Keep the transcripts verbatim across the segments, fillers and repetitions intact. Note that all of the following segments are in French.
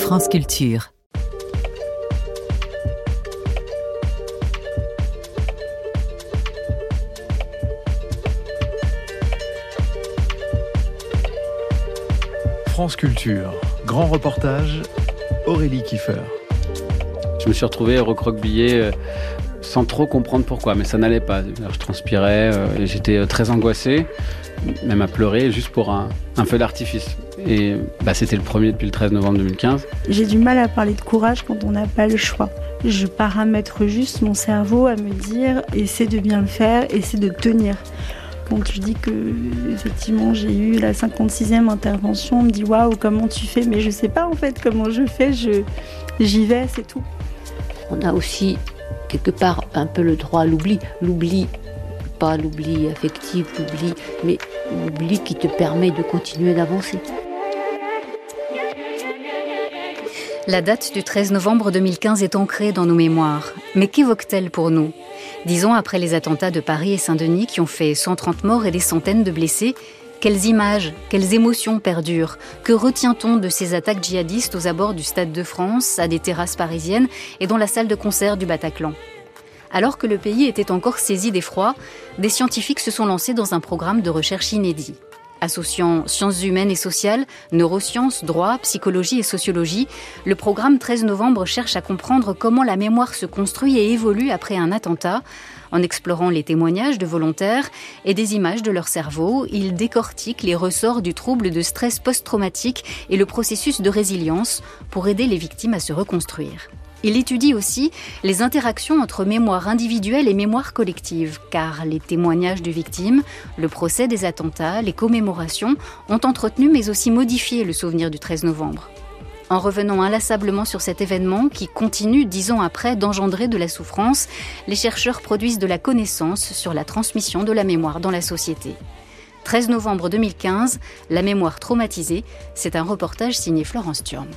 France Culture. France Culture, grand reportage, Aurélie Kiefer. Je me suis retrouvé recroquevillé euh, sans trop comprendre pourquoi, mais ça n'allait pas. Je transpirais euh, et j'étais très angoissé, même à pleurer, juste pour un, un feu d'artifice. Et bah, c'était le premier depuis le treize novembre deux mille quinze. J'ai du mal à parler de courage quand on n'a pas le choix. Je paramètre juste mon cerveau à me dire « essaie de bien le faire, essaie de tenir ». Quand je dis que effectivement j'ai eu la cinquante-sixième intervention, on me dit waouh, comment tu fais? Mais je sais pas en fait comment je fais, je, j'y vais, c'est tout. On a aussi quelque part un peu le droit à l'oubli. L'oubli, pas l'oubli affectif, l'oubli, mais l'oubli qui te permet de continuer d'avancer. La date du treize novembre deux mille quinze est ancrée dans nos mémoires. Mais qu'évoque-t-elle pour nous? Disons, après les attentats de Paris et Saint-Denis qui ont fait cent trente morts et des centaines de blessés, quelles images, quelles émotions perdurent? Que retient-on de ces attaques djihadistes aux abords du Stade de France, à des terrasses parisiennes et dans la salle de concert du Bataclan? Alors que le pays était encore saisi d'effroi, des scientifiques se sont lancés dans un programme de recherche inédit. Associant sciences humaines et sociales, neurosciences, droit, psychologie et sociologie, le programme treize novembre cherche à comprendre comment la mémoire se construit et évolue après un attentat. En explorant les témoignages de volontaires et des images de leur cerveau, il décortique les ressorts du trouble de stress post-traumatique et le processus de résilience pour aider les victimes à se reconstruire. Il étudie aussi les interactions entre mémoire individuelle et mémoire collective, car les témoignages de victimes, le procès des attentats, les commémorations ont entretenu mais aussi modifié le souvenir du treize novembre. En revenant inlassablement sur cet événement qui continue, dix ans après, d'engendrer de la souffrance, les chercheurs produisent de la connaissance sur la transmission de la mémoire dans la société. treize novembre deux mille quinze, la mémoire traumatisée, c'est un reportage signé Florence Thurm.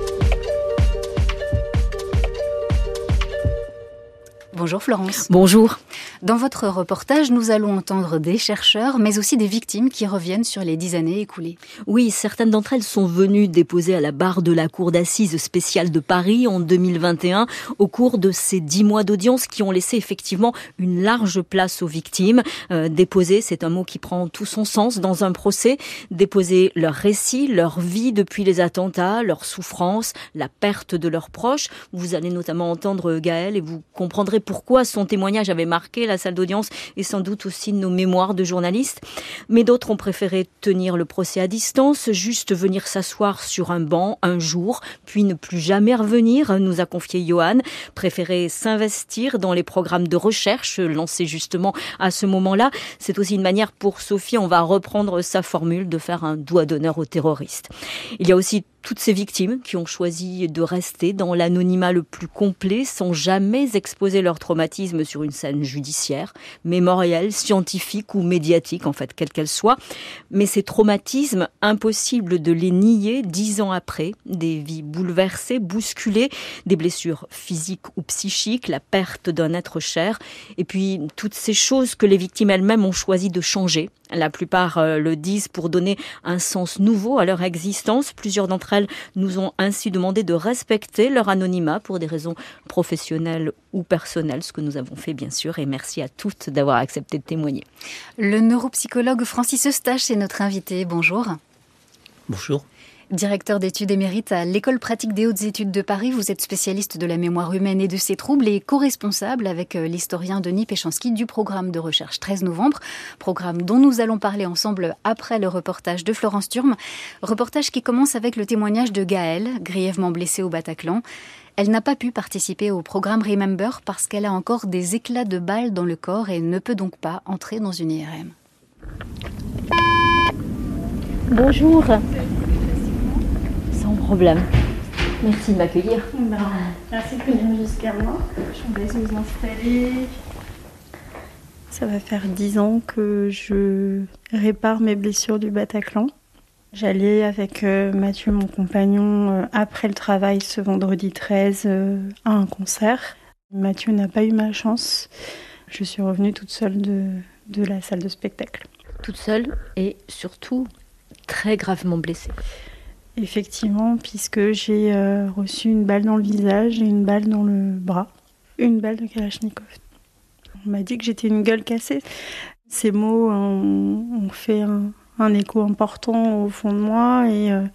Bonjour Florence. Bonjour. Dans votre reportage, nous allons entendre des chercheurs, mais aussi des victimes qui reviennent sur les dix années écoulées. Oui, certaines d'entre elles sont venues déposer à la barre de la Cour d'assises spéciale de Paris en deux mille vingt et un, au cours de ces dix mois d'audience qui ont laissé effectivement une large place aux victimes. Euh, déposer, c'est un mot qui prend tout son sens dans un procès. Déposer leur récit, leur vie depuis les attentats, leur souffrance, la perte de leurs proches. Vous allez notamment entendre Gaëlle et vous comprendrez pourquoi son témoignage avait marqué la salle d'audience et sans doute aussi nos mémoires de journalistes. Mais d'autres ont préféré tenir le procès à distance, juste venir s'asseoir sur un banc un jour, puis ne plus jamais revenir, nous a confié Johan. Préférer s'investir dans les programmes de recherche lancés justement à ce moment-là. C'est aussi une manière pour Sophie, on va reprendre sa formule, de faire un doigt d'honneur aux terroristes. Il y a aussi toutes ces victimes qui ont choisi de rester dans l'anonymat le plus complet sans jamais exposer leur traumatisme sur une scène judiciaire, mémorielle, scientifique ou médiatique, en fait, quelle qu'elle soit. Mais ces traumatismes, impossible de les nier dix ans après, des vies bouleversées, bousculées, des blessures physiques ou psychiques, la perte d'un être cher, et puis toutes ces choses que les victimes elles-mêmes ont choisi de changer. La plupart euh, le disent pour donner un sens nouveau à leur existence. Plusieurs d'entre elles nous ont ainsi demandé de respecter leur anonymat pour des raisons professionnelles ou personnelles, ce que nous avons fait bien sûr, et merci à toutes d'avoir accepté de témoigner. Le neuropsychologue Francis Eustache est notre invité. Bonjour. Bonjour. Directeur d'études émérite à l'École pratique des hautes études de Paris, vous êtes spécialiste de la mémoire humaine et de ses troubles et co-responsable avec l'historien Denis Péchanski du programme de recherche treize novembre, programme dont nous allons parler ensemble après le reportage de Florence Thurm. Reportage qui commence avec le témoignage de Gaëlle, grièvement blessée au Bataclan. Elle n'a pas pu participer au programme Remember parce qu'elle a encore des éclats de balles dans le corps et ne peut donc pas entrer dans une I R M. Bonjour. Sans problème. Merci de m'accueillir. Ben, merci de venir jusqu'à moi. Je vais vous installer. Ça va faire dix ans que je répare mes blessures du Bataclan. J'allais avec euh, Mathieu, mon compagnon, euh, après le travail ce vendredi treize euh, à un concert. Mathieu n'a pas eu ma chance. Je suis revenue toute seule de, de la salle de spectacle. Toute seule et surtout très gravement blessée. effectivement, puisque j'ai euh, reçu une balle dans le visage et une balle dans le bras, une balle de Kalachnikov. On m'a dit que j'étais une gueule cassée. Ces mots ont, ont fait un, un écho important au fond de moi et euh,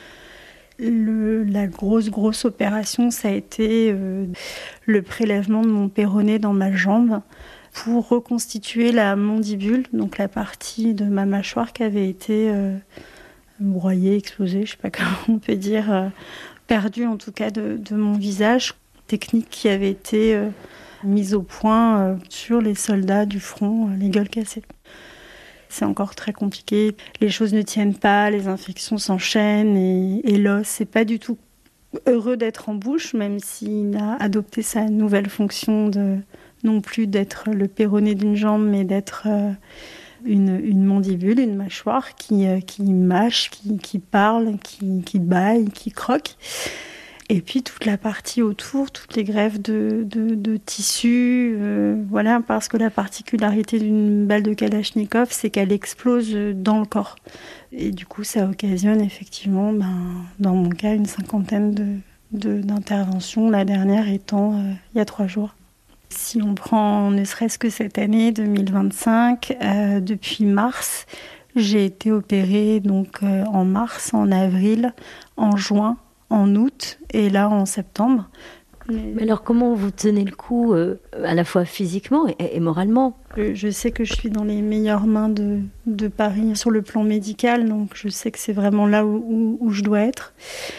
le, la grosse, grosse opération, ça a été euh, le prélèvement de mon péroné dans ma jambe pour reconstituer la mandibule, donc la partie de ma mâchoire qui avait été euh, broyée, explosée, je ne sais pas comment on peut dire, euh, perdue en tout cas de, de mon visage. Technique qui avait été euh, mise au point euh, sur les soldats du front, euh, les gueules cassées. C'est encore très compliqué, les choses ne tiennent pas, les infections s'enchaînent et, et l'os, c'est pas du tout heureux d'être en bouche, même s'il a adopté sa nouvelle fonction de non plus d'être le péroné d'une jambe, mais d'être euh, une, une mandibule, une mâchoire qui, euh, qui mâche, qui, qui parle, qui, qui bâille, qui croque. Et puis toute la partie autour, toutes les greffes de, de, de tissu, euh, voilà, parce que la particularité d'une balle de Kalachnikov, c'est qu'elle explose dans le corps. Et du coup, ça occasionne effectivement, ben, dans mon cas, une cinquantaine de, de, d'interventions, la dernière étant euh, il y a trois jours. Si on prend ne serait-ce que cette année deux mille vingt-cinq, euh, depuis mars, j'ai été opérée donc, euh, en mars, en avril, en juin, en août et là en septembre. Mais alors comment vous tenez le coup euh, à la fois physiquement et, et moralement ? je, je sais que je suis dans les meilleures mains de, de Paris sur le plan médical, donc je sais que c'est vraiment là où, où, où je dois être.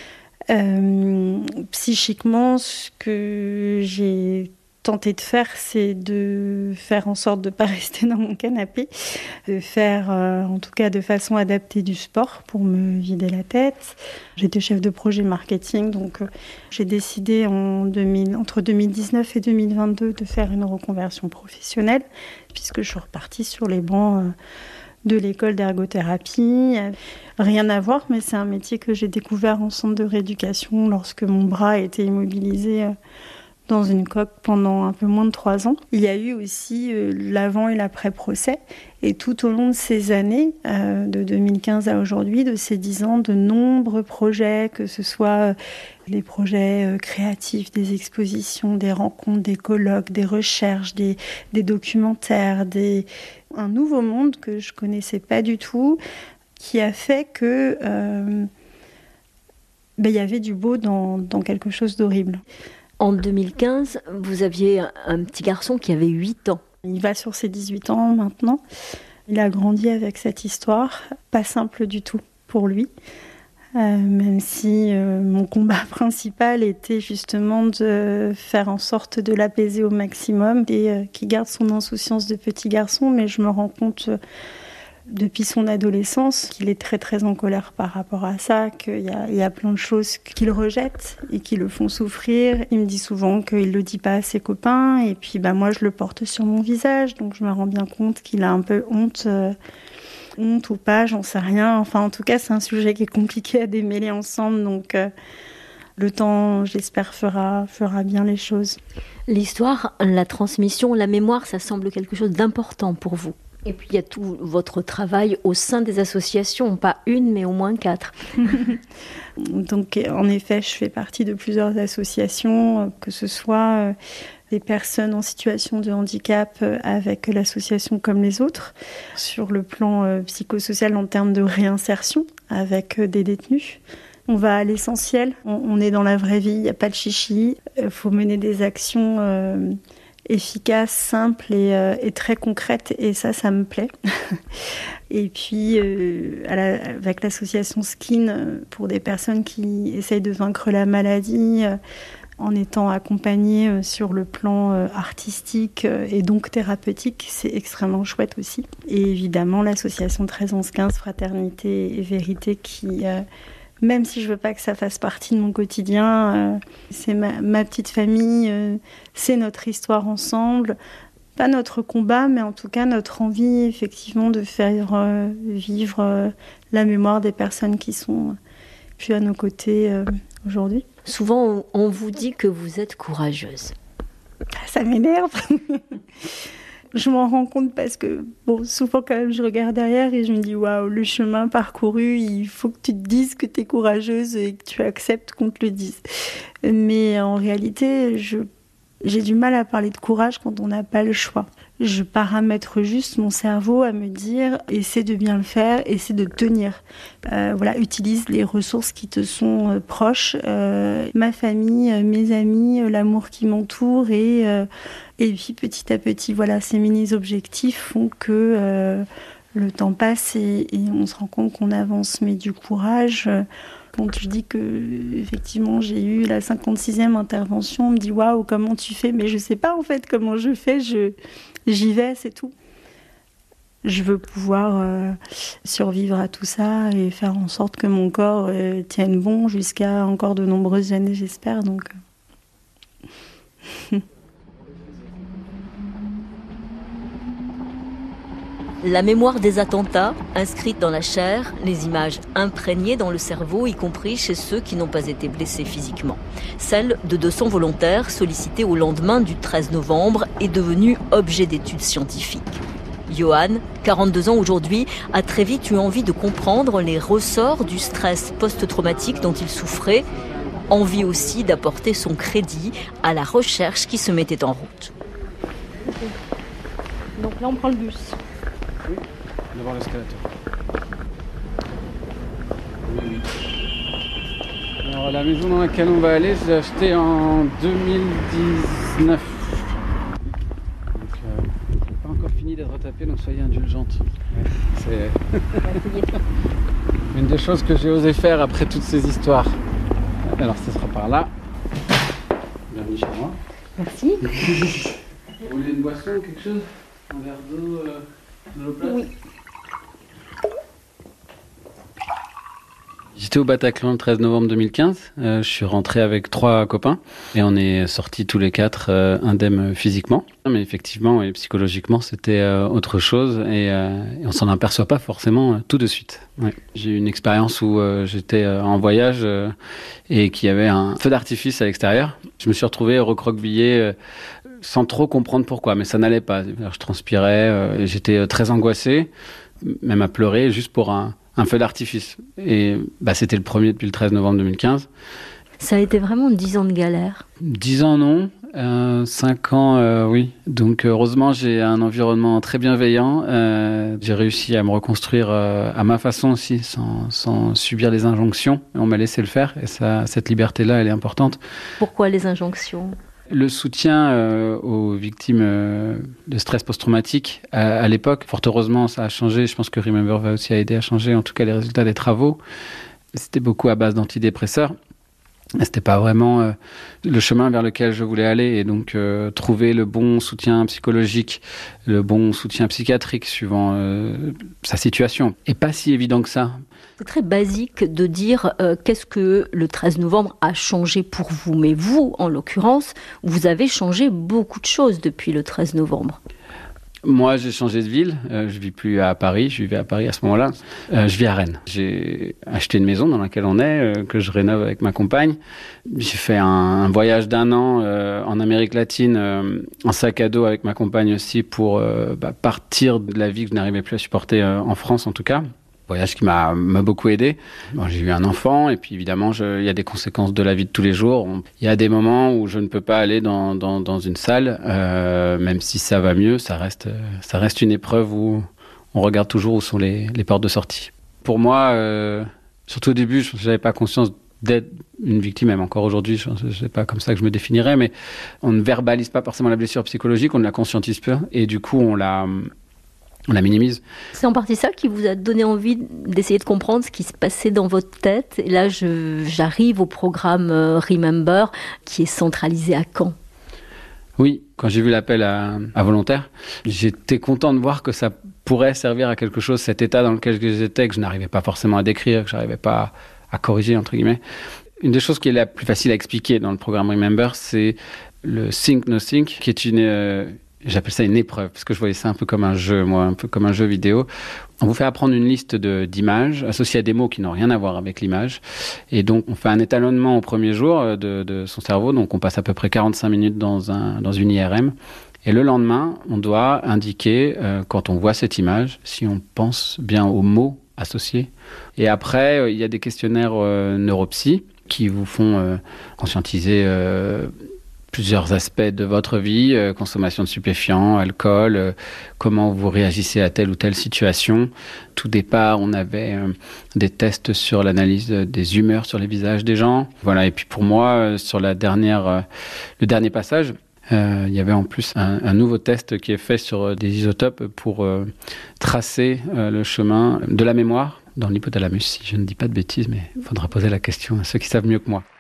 Euh, psychiquement, ce que j'ai tenté de faire, c'est de faire en sorte de ne pas rester dans mon canapé, de faire, euh, en tout cas de façon adaptée, du sport pour me vider la tête. J'étais chef de projet marketing, donc euh, j'ai décidé en deux mille, entre deux mille dix-neuf et deux mille vingt-deux de faire une reconversion professionnelle, puisque je suis repartie sur les bancs euh, de l'école d'ergothérapie. Rien à voir, mais c'est un métier que j'ai découvert en centre de rééducation lorsque mon bras a été immobilisé euh, dans une coque pendant un peu moins de trois ans. Il y a eu aussi euh, l'avant et l'après-procès. Et tout au long de ces années, euh, de deux mille quinze à aujourd'hui, de ces dix ans, de nombreux projets, que ce soit euh, des projets euh, créatifs, des expositions, des rencontres, des colloques, des recherches, des, des documentaires, des... un nouveau monde que je ne connaissais pas du tout, qui a fait que euh, ben, y avait du beau dans, dans quelque chose d'horrible. En deux mille quinze, vous aviez un petit garçon qui avait huit ans. Il va sur ses dix-huit ans maintenant. Il a grandi avec cette histoire, pas simple du tout pour lui. Euh, même si euh, mon combat principal était justement de faire en sorte de l'apaiser au maximum et euh, qu'il garde son insouciance de petit garçon. Mais je me rends compte euh, depuis son adolescence qu'il est très très en colère par rapport à ça, qu'il y a, il y a plein de choses qu'il rejette et qui le font souffrir. Il me dit souvent qu'il ne le dit pas à ses copains et puis bah, moi je le porte sur mon visage, donc je me rends bien compte qu'il a un peu honte, euh, honte ou pas, j'en sais rien. Enfin en tout cas c'est un sujet qui est compliqué à démêler ensemble, donc euh, le temps j'espère fera, fera bien les choses. L'histoire, la transmission, la mémoire, ça semble quelque chose d'important pour vous. Et puis il y a tout votre travail au sein des associations, pas une mais au moins quatre. Donc en effet, je fais partie de plusieurs associations, que ce soit des personnes en situation de handicap avec l'association Comme les autres, sur le plan psychosocial en termes de réinsertion avec des détenus. On va à l'essentiel, on, on est dans la vraie vie, il n'y a pas de chichi, il faut mener des actions euh, efficace, simple et, euh, et très concrète, et ça, ça me plaît. Et puis, euh, à la, avec l'association Skin, euh, pour des personnes qui essayent de vaincre la maladie, euh, en étant accompagnées euh, sur le plan euh, artistique euh, et donc thérapeutique, c'est extrêmement chouette aussi. Et évidemment, l'association treize onze quinze Fraternité et Vérité qui... Euh, Même si je veux pas que ça fasse partie de mon quotidien, euh, c'est ma, ma petite famille, euh, c'est notre histoire ensemble. Pas notre combat, mais en tout cas notre envie, effectivement, de faire euh, vivre euh, la mémoire des personnes qui sont plus à nos côtés euh, aujourd'hui. Souvent, on, on vous dit que vous êtes courageuse. Ça m'énerve. Je m'en rends compte parce que, bon, souvent quand même, je regarde derrière et je me dis, waouh, le chemin parcouru, il faut que tu te dises que tu es courageuse et que tu acceptes qu'on te le dise. Mais en réalité, je, j'ai du mal à parler de courage quand on n'a pas le choix. Je paramètre juste mon cerveau à me dire, essaie de bien le faire, essaie de tenir. Euh, voilà, utilise les ressources qui te sont euh, proches, euh, ma famille, euh, mes amis, euh, l'amour qui m'entoure et, euh, et puis petit à petit, voilà, ces mini-objectifs font que euh, le temps passe et, et on se rend compte qu'on avance. Mais du courage, euh, quand je dis que effectivement j'ai eu la cinquante-sixième intervention, on me dit waouh, comment tu fais? Mais je sais pas en fait comment je fais, je j'y vais, c'est tout. Je veux pouvoir euh, survivre à tout ça et faire en sorte que mon corps euh, tienne bon jusqu'à encore de nombreuses années, j'espère. Donc. La mémoire des attentats, inscrite dans la chair, les images imprégnées dans le cerveau, y compris chez ceux qui n'ont pas été blessés physiquement. Celle de deux cents volontaires sollicités au lendemain du treize novembre est devenue objet d'études scientifiques. Johan, quarante-deux ans aujourd'hui, a très vite eu envie de comprendre les ressorts du stress post-traumatique dont il souffrait. Envie aussi d'apporter son crédit à la recherche qui se mettait en route. Okay. Donc là, on prend le bus. Oui, devant l'escalator. Oui, oui. Alors la maison dans laquelle on va aller, je l'ai achetée en deux mille dix-neuf. Donc euh, j'ai pas encore fini d'être retapé, donc soyez indulgente. C'est une des choses que j'ai osé faire après toutes ces histoires. Alors ce sera par là. Bienvenue chez moi. Merci. Vous voulez une boisson, quelque chose? Un verre d'eau euh... Oui. J'étais au Bataclan le treize novembre deux mille quinze. Euh, je suis rentré avec trois copains et on est sortis tous les quatre euh, indemnes physiquement. Mais effectivement et psychologiquement, c'était euh, autre chose et, euh, et on s'en aperçoit pas forcément euh, tout de suite. Ouais. J'ai eu une expérience où euh, j'étais euh, en voyage euh, et qu'il y avait un feu d'artifice à l'extérieur. Je me suis retrouvé recroquevillé euh, sans trop comprendre pourquoi, mais ça n'allait pas. Alors, je transpirais, euh, et j'étais euh, très angoissé, même à pleurer juste pour un, un feu d'artifice. Et bah, c'était le premier depuis le treize novembre deux mille quinze. Ça a été vraiment dix ans de galère. dix ans non, euh, cinq ans euh, oui. Donc heureusement j'ai un environnement très bienveillant. Euh, j'ai réussi à me reconstruire euh, à ma façon aussi, sans, sans subir les injonctions. On m'a laissé le faire et ça, cette liberté-là, elle est importante. Pourquoi les injonctions ? Le soutien euh, aux victimes euh, de stress post-traumatique à, à l'époque, fort heureusement ça a changé, je pense que Remember va aussi aider à changer en tout cas les résultats des travaux. C'était beaucoup à base d'antidépresseurs. C'était pas vraiment euh, le chemin vers lequel je voulais aller et donc euh, trouver le bon soutien psychologique, le bon soutien psychiatrique suivant euh, sa situation. Et pas si évident que ça. C'est très basique de dire euh, qu'est-ce que le treize novembre a changé pour vous. Mais vous, en l'occurrence, vous avez changé beaucoup de choses depuis le treize novembre. Moi, j'ai changé de ville. Euh, je vis plus à Paris. Je vivais à Paris à ce moment-là. Euh, je vis à Rennes. J'ai acheté une maison dans laquelle on est, euh, que je rénove avec ma compagne. J'ai fait un, un voyage d'un an euh, en Amérique latine, euh, en sac à dos avec ma compagne aussi, pour euh, bah, partir de la vie que je n'arrivais plus à supporter euh, en France, en tout cas. Voyage qui m'a, m'a beaucoup aidé. Bon, j'ai eu un enfant et puis évidemment, je, il y a des conséquences de la vie de tous les jours. On, il y a des moments où je ne peux pas aller dans, dans, dans une salle, euh, même si ça va mieux, ça reste, ça reste une épreuve où on regarde toujours où sont les, les portes de sortie. Pour moi, euh, surtout au début, je n'avais pas conscience d'être une victime, même encore aujourd'hui, je ne sais pas comme ça que je me définirais, mais on ne verbalise pas forcément la blessure psychologique, on la conscientise peu et du coup, on la... On la minimise. C'est en partie ça qui vous a donné envie d'essayer de comprendre ce qui se passait dans votre tête. Et là, je, j'arrive au programme Remember qui est centralisé à Caen. Oui, quand j'ai vu l'appel à, à volontaires, j'étais content de voir que ça pourrait servir à quelque chose, cet état dans lequel j'étais, que je n'arrivais pas forcément à décrire, que je n'arrivais pas à, à corriger, entre guillemets. Une des choses qui est la plus facile à expliquer dans le programme Remember, c'est le Think No Think, qui est une... Euh, J'appelle ça une épreuve, parce que je voyais ça un peu comme un jeu, moi, un peu comme un jeu vidéo. On vous fait apprendre une liste de, d'images associées à des mots qui n'ont rien à voir avec l'image. Et donc, on fait un étalonnement au premier jour de, de son cerveau. Donc, on passe à peu près quarante-cinq minutes dans, un, dans une I R M. Et le lendemain, on doit indiquer, euh, quand on voit cette image, si on pense bien aux mots associés. Et après, euh, il y a des questionnaires euh, neuropsy qui vous font euh, conscientiser euh, plusieurs aspects de votre vie, euh, consommation de stupéfiants, alcool, euh, comment vous réagissez à telle ou telle situation. Tout départ, on avait euh, des tests sur l'analyse des humeurs sur les visages des gens. Voilà. Et puis pour moi, euh, sur la dernière, euh, le dernier passage, Euh, il y avait en plus un, un nouveau test qui est fait sur des isotopes pour euh, tracer euh, le chemin de la mémoire dans l'hypothalamus. Si je ne dis pas de bêtises, mais il faudra poser la question à ceux qui savent mieux que moi.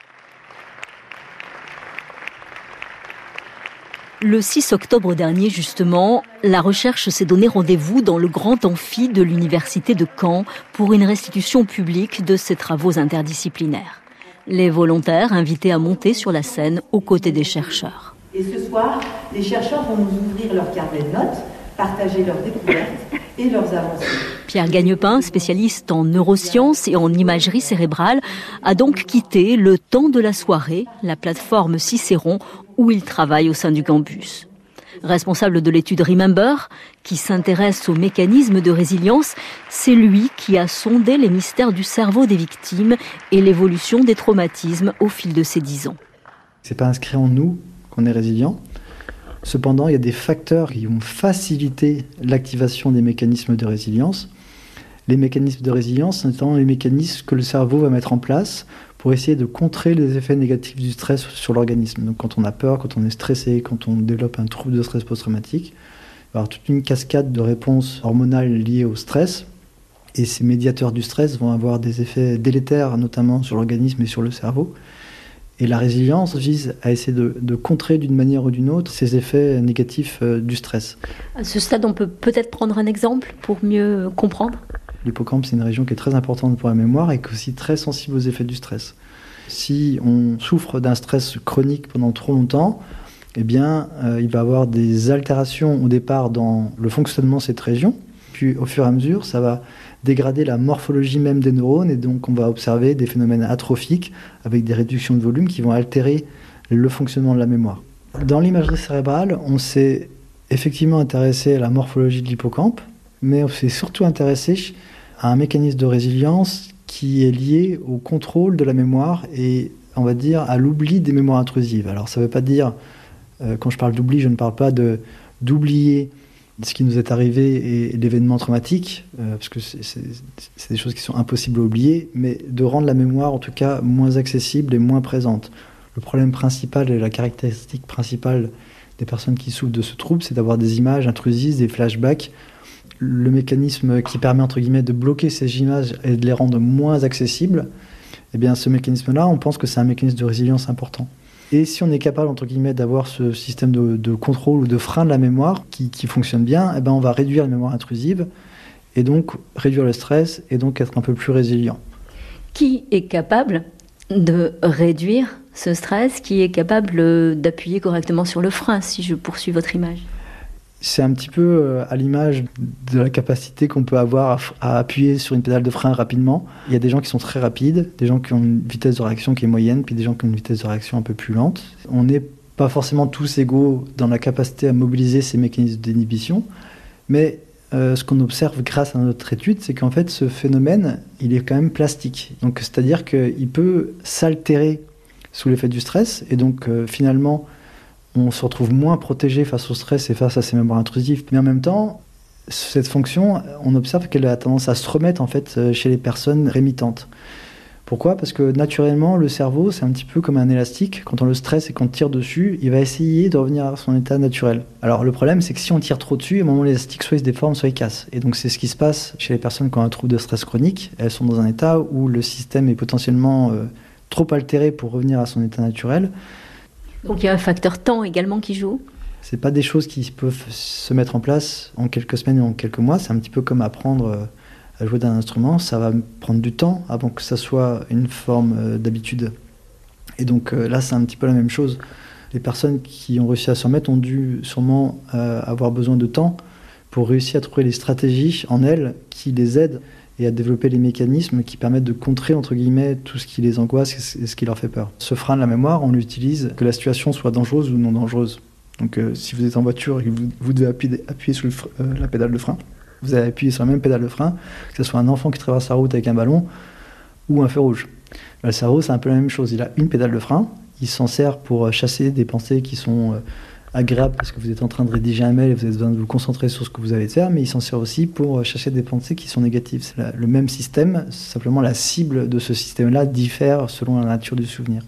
Le six octobre dernier, justement, la recherche s'est donné rendez-vous dans le grand amphi de l'université de Caen pour une restitution publique de ses travaux interdisciplinaires. Les volontaires invités à monter sur la scène aux côtés des chercheurs. Et ce soir, les chercheurs vont nous ouvrir leur carnet de notes, partager leurs découvertes et leurs avancées. Pierre Gagnepin, spécialiste en neurosciences et en imagerie cérébrale, a donc quitté le temps de la soirée la plateforme Cicéron où il travaille au sein du campus. Responsable de l'étude Remember, qui s'intéresse aux mécanismes de résilience, c'est lui qui a sondé les mystères du cerveau des victimes et l'évolution des traumatismes au fil de ces dix ans. C'est pas inscrit en nous qu'on est résilient. Cependant, il y a des facteurs qui vont faciliter l'activation des mécanismes de résilience. Les mécanismes de résilience sont notamment les mécanismes que le cerveau va mettre en place pour essayer de contrer les effets négatifs du stress sur l'organisme. Donc quand on a peur, quand on est stressé, quand on développe un trouble de stress post-traumatique, il va y avoir toute une cascade de réponses hormonales liées au stress. Et ces médiateurs du stress vont avoir des effets délétères, notamment sur l'organisme et sur le cerveau. Et la résilience vise à essayer de, de contrer d'une manière ou d'une autre ces effets négatifs euh, du stress. À ce stade, on peut peut-être prendre un exemple pour mieux comprendre. L'hippocampe, c'est une région qui est très importante pour la mémoire et qui est aussi très sensible aux effets du stress. Si on souffre d'un stress chronique pendant trop longtemps, eh bien, euh, il va y avoir des altérations au départ dans le fonctionnement de cette région. Puis au fur et à mesure, ça va dégrader la morphologie même des neurones et donc on va observer des phénomènes atrophiques avec des réductions de volume qui vont altérer le fonctionnement de la mémoire. Dans l'imagerie cérébrale, on s'est effectivement intéressé à la morphologie de l'hippocampe, mais on s'est surtout intéressé à un mécanisme de résilience qui est lié au contrôle de la mémoire et, on va dire, à l'oubli des mémoires intrusives. Alors ça ne veut pas dire, euh, quand je parle d'oubli, je ne parle pas de, d'oublier ce qui nous est arrivé et l'événement traumatique, euh, parce que c'est, c'est, c'est des choses qui sont impossibles à oublier, mais de rendre la mémoire en tout cas moins accessible et moins présente. Le problème principal et la caractéristique principale des personnes qui souffrent de ce trouble, c'est d'avoir des images intrusives, des flashbacks. Le mécanisme qui permet entre guillemets de bloquer ces images et de les rendre moins accessibles, eh bien ce mécanisme-là, on pense que c'est un mécanisme de résilience important. Et si on est capable, entre guillemets, d'avoir ce système de, de contrôle ou de frein de la mémoire qui, qui fonctionne bien, eh ben on va réduire la mémoire intrusive et donc réduire le stress et donc être un peu plus résilient. Qui est capable de réduire ce stress, qui est capable d'appuyer correctement sur le frein, si je poursuis votre image ? C'est un petit peu à l'image de la capacité qu'on peut avoir à appuyer sur une pédale de frein rapidement. Il y a des gens qui sont très rapides, des gens qui ont une vitesse de réaction qui est moyenne, puis des gens qui ont une vitesse de réaction un peu plus lente. On n'est pas forcément tous égaux dans la capacité à mobiliser ces mécanismes d'inhibition, mais euh, ce qu'on observe grâce à notre étude, c'est qu'en fait ce phénomène, il est quand même plastique. Donc, c'est-à-dire qu'il peut s'altérer sous l'effet du stress, et donc euh, finalement, on se retrouve moins protégé face au stress et face à ces mémoires intrusives. Mais en même temps, cette fonction, on observe qu'elle a tendance à se remettre en fait chez les personnes rémitantes. Pourquoi ? Parce que naturellement, le cerveau, c'est un petit peu comme un élastique. Quand on le stresse et qu'on tire dessus, il va essayer de revenir à son état naturel. Alors le problème, c'est que si on tire trop dessus, à un moment où l'élastique soit il se déforme, soit il casse. Et donc c'est ce qui se passe chez les personnes qui ont un trouble de stress chronique. Elles sont dans un état où le système est potentiellement euh, trop altéré pour revenir à son état naturel. Donc il y a un facteur temps également qui joue ? C'est pas des choses qui peuvent se mettre en place en quelques semaines ou en quelques mois. C'est un petit peu comme apprendre à jouer d'un instrument. Ça va prendre du temps avant que ça soit une forme d'habitude. Et donc là, c'est un petit peu la même chose. Les personnes qui ont réussi à s'en remettre ont dû sûrement euh, avoir besoin de temps pour réussir à trouver les stratégies en elles qui les aident et à développer les mécanismes qui permettent de contrer, entre guillemets, tout ce qui les angoisse et ce qui leur fait peur. Ce frein de la mémoire, on l'utilise que la situation soit dangereuse ou non dangereuse. Donc euh, si vous êtes en voiture et que vous, vous devez appuyer, appuyer sur le fre- euh, la pédale de frein, vous allez appuyer sur la même pédale de frein, que ce soit un enfant qui traverse la route avec un ballon ou un feu rouge. Le cerveau, c'est un peu la même chose. Il a une pédale de frein, il s'en sert pour chasser des pensées qui sont euh, agréables parce que vous êtes en train de rédiger un mail et vous avez besoin de vous concentrer sur ce que vous allez faire, mais il s'en sert aussi pour chasser des pensées qui sont négatives. C'est la, le même système, simplement la cible de ce système-là diffère selon la nature du souvenir.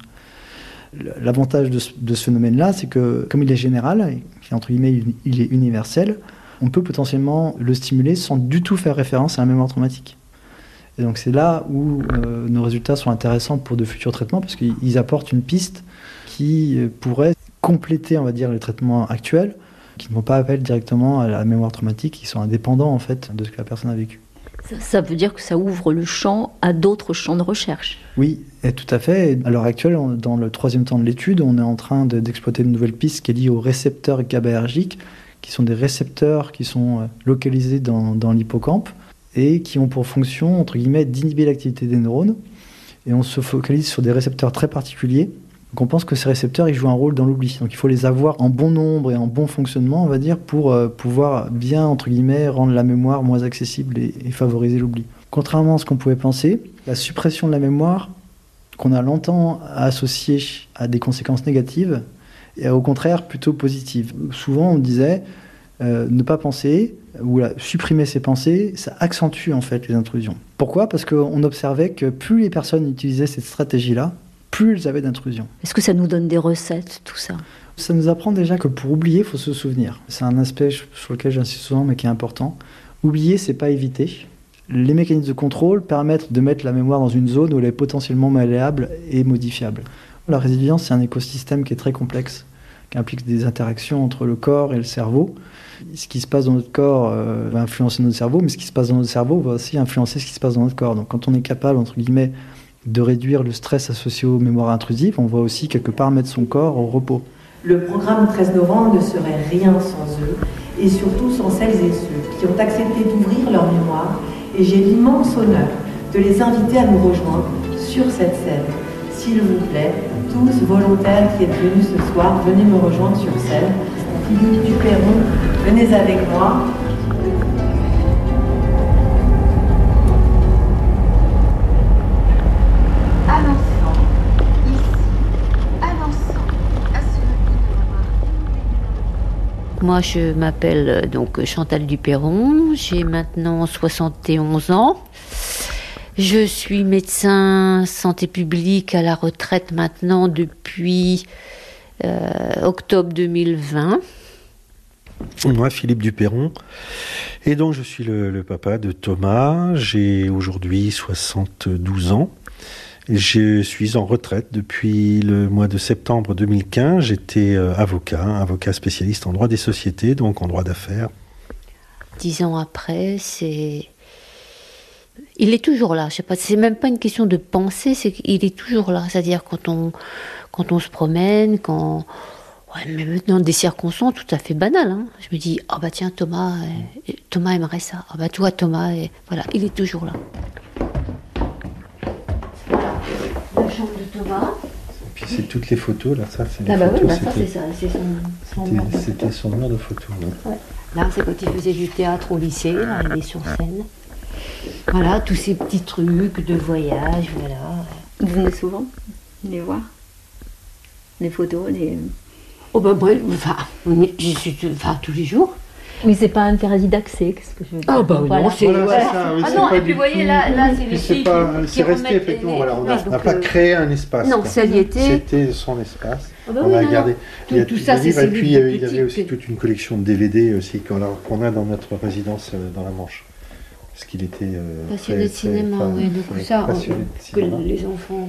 L'avantage de ce, de ce phénomène-là, c'est que comme il est général, et entre guillemets il est universel, on peut potentiellement le stimuler sans du tout faire référence à la mémoire traumatique. Et donc c'est là où euh, nos résultats sont intéressants pour de futurs traitements, parce qu'ils apportent une piste qui pourrait compléter, on va dire, les traitements actuels, qui ne vont pas appel directement à la mémoire traumatique, qui sont indépendants en fait de ce que la personne a vécu. Ça, ça veut dire que ça ouvre le champ à d'autres champs de recherche. Oui, et tout à fait. À l'heure actuelle, on, dans le troisième temps de l'étude, on est en train de, d'exploiter une nouvelle piste qui est liée aux récepteurs GABAergiques, qui sont des récepteurs qui sont localisés dans, dans l'hippocampe et qui ont pour fonction, entre guillemets, d'inhiber l'activité des neurones. Et on se focalise sur des récepteurs très particuliers. Donc on pense que ces récepteurs, ils jouent un rôle dans l'oubli. Donc il faut les avoir en bon nombre et en bon fonctionnement, on va dire, pour euh, pouvoir bien, entre guillemets, rendre la mémoire moins accessible et, et favoriser l'oubli. Contrairement à ce qu'on pouvait penser, la suppression de la mémoire, qu'on a longtemps associée à des conséquences négatives, est au contraire plutôt positive. Souvent on disait, euh, ne pas penser, ou la, supprimer ses pensées, ça accentue en fait les intrusions. Pourquoi ? Parce qu'on observait que plus les personnes utilisaient cette stratégie-là, plus elles avaient d'intrusions. Est-ce que ça nous donne des recettes, tout ça ? Ça nous apprend déjà que pour oublier, il faut se souvenir. C'est un aspect sur lequel j'insiste souvent, mais qui est important. Oublier, c'est pas éviter. Les mécanismes de contrôle permettent de mettre la mémoire dans une zone où elle est potentiellement malléable et modifiable. La résilience, c'est un écosystème qui est très complexe, qui implique des interactions entre le corps et le cerveau. Ce qui se passe dans notre corps euh, va influencer notre cerveau, mais ce qui se passe dans notre cerveau va aussi influencer ce qui se passe dans notre corps. Donc quand on est capable, entre guillemets, de réduire le stress associé aux mémoires intrusives, on va aussi quelque part mettre son corps au repos. Le programme treize novembre ne serait rien sans eux, et surtout sans celles et ceux qui ont accepté d'ouvrir leur mémoire, et j'ai l'immense honneur de les inviter à nous rejoindre sur cette scène. S'il vous plaît, tous volontaires qui êtes venus ce soir, venez me rejoindre sur scène. Philippe Duperron, venez avec moi. Avançant, ici, avançant, assurez-vous de Moi, je m'appelle donc Chantal Duperron, j'ai maintenant soixante et onze ans. Je suis médecin santé publique à la retraite maintenant depuis euh, octobre deux mille vingt. Moi, Philippe Duperron, et donc je suis le, le papa de Thomas. J'ai aujourd'hui soixante-douze ans. Je suis en retraite depuis le mois de septembre deux mille quinze. J'étais euh, avocat, avocat spécialiste en droit des sociétés, donc en droit d'affaires. Dix ans après, c'est... Il est toujours là. Je sais pas, c'est même pas une question de penser, c'est qu'il est toujours là. C'est-à-dire quand on, quand on se promène, quand... Ouais, mais maintenant, des circonstances tout à fait banales. Hein. Je me dis, ah oh bah tiens, Thomas, euh, Thomas aimerait ça. Ah oh bah toi, Thomas, et... voilà, il est toujours là. La chambre de Thomas. Et puis c'est toutes les photos, là, ça, c'est les ah bah photos. Oui, bah ça, c'est ça, c'est son, son mur de photos. C'était son mur de photos. Ouais. Là, c'est quand il faisait du théâtre au lycée, là, il est sur scène. Voilà, tous ces petits trucs de voyage, voilà. Vous venez souvent les voir ? Les photos, les... Oh ben bref, enfin, j'y suis enfin, tous les jours. Mais c'est pas interdit d'accès, qu'est-ce que je veux dire ? Ah bah voilà. non, c'est... Voilà, Voilà. c'est ça, oui, Ah c'est non, pas et puis du vous voyez, tout... là, là c'est Puis les c'est filles pas... qui, C'est qui resté, remettent effectivement, les... voilà, on n'a oui, pas euh... créé un espace. Non, quoi. ça y était. C'était son espace. Ah bah on oui, a non, gardé... non. Il y a Tout, tout des ça, livres, c'est et puis il y avait, il y petits, avait aussi que... toute une collection de D V D aussi qu'on a, qu'on a dans notre résidence euh, dans la Manche. Parce qu'il était... Euh, passionné de très, cinéma, très, oui, donc très, ça, passionné de que cinéma. les enfants...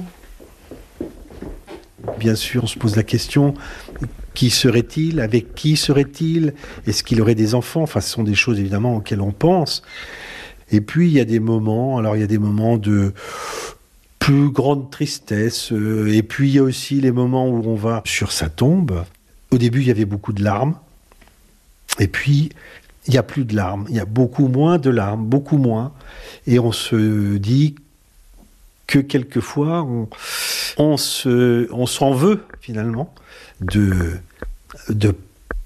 Bien sûr, on se pose la question, qui serait-il ? Avec qui serait-il ? Est-ce qu'il aurait des enfants ? Enfin, ce sont des choses évidemment auxquelles on pense. Et puis, il y a des moments, alors il y a des moments de plus grande tristesse, euh, et puis il y a aussi les moments où on va sur sa tombe. Au début, il y avait beaucoup de larmes, et puis il n'y a plus de larmes, il y a beaucoup moins de larmes, beaucoup moins, et on se dit que quelquefois, on, on, se, on s'en veut, finalement, de, de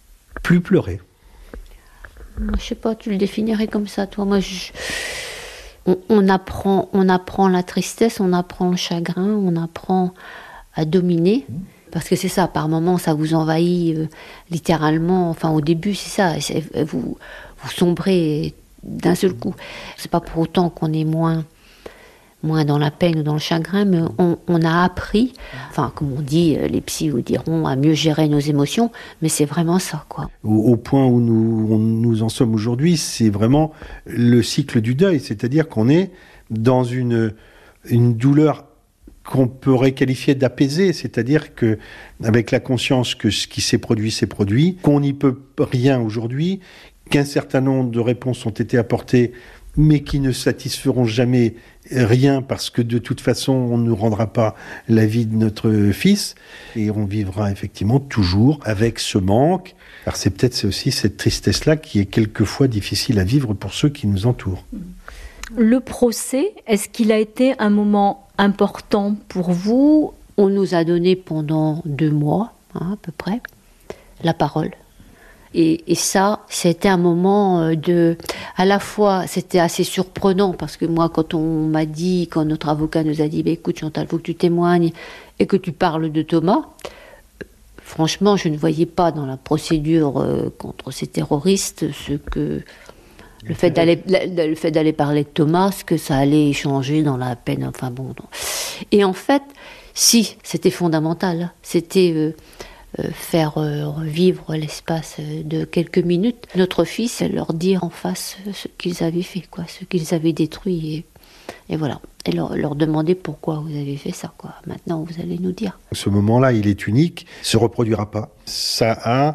plus pleurer. Moi, je sais pas, tu le définirais comme ça, toi. Moi, je... on, on, apprend, on apprend la tristesse, on apprend le chagrin, on apprend à dominer. Parce que c'est ça, par moments, ça vous envahit euh, littéralement. Enfin, au début, c'est ça. C'est, vous, vous sombrez d'un seul coup. C'est pas pour autant qu'on est moins... moins dans la peine ou dans le chagrin, mais on, on a appris, enfin, comme on dit, les psys vous diront, à mieux gérer nos émotions, mais c'est vraiment ça, quoi. Au, au point où nous, on, nous en sommes aujourd'hui, c'est vraiment le cycle du deuil, c'est-à-dire qu'on est dans une, une douleur qu'on pourrait qualifier d'apaisée, c'est-à-dire que avec la conscience que ce qui s'est produit, s'est produit, qu'on n'y peut rien aujourd'hui, qu'un certain nombre de réponses ont été apportées, mais qui ne satisferont jamais rien parce que de toute façon on ne rendra pas la vie de notre fils et on vivra effectivement toujours avec ce manque. Alors c'est peut-être c'est aussi cette tristesse-là qui est quelquefois difficile à vivre pour ceux qui nous entourent. Le procès, est-ce qu'il a été un moment important pour vous ? On nous a donné pendant deux mois, hein, à peu près, la parole. Et, et ça, c'était un moment de... À la fois, c'était assez surprenant, parce que moi, quand on m'a dit, quand notre avocat nous a dit, bah, écoute Chantal, il faut que tu témoignes et que tu parles de Thomas, franchement, je ne voyais pas dans la procédure euh, contre ces terroristes ce que... Le fait, d'aller, le fait d'aller parler de Thomas, ce que ça allait changer dans la peine, enfin bon... Non. Et en fait, si, c'était fondamental. C'était... Euh, Euh, faire euh, revivre l'espace de quelques minutes notre fils et leur dire en face ce qu'ils avaient fait, quoi, ce qu'ils avaient détruit et, et voilà, et leur, leur demander pourquoi vous avez fait ça, quoi. Maintenant vous allez nous dire. Ce moment-là, il est unique, se reproduira pas. Ça a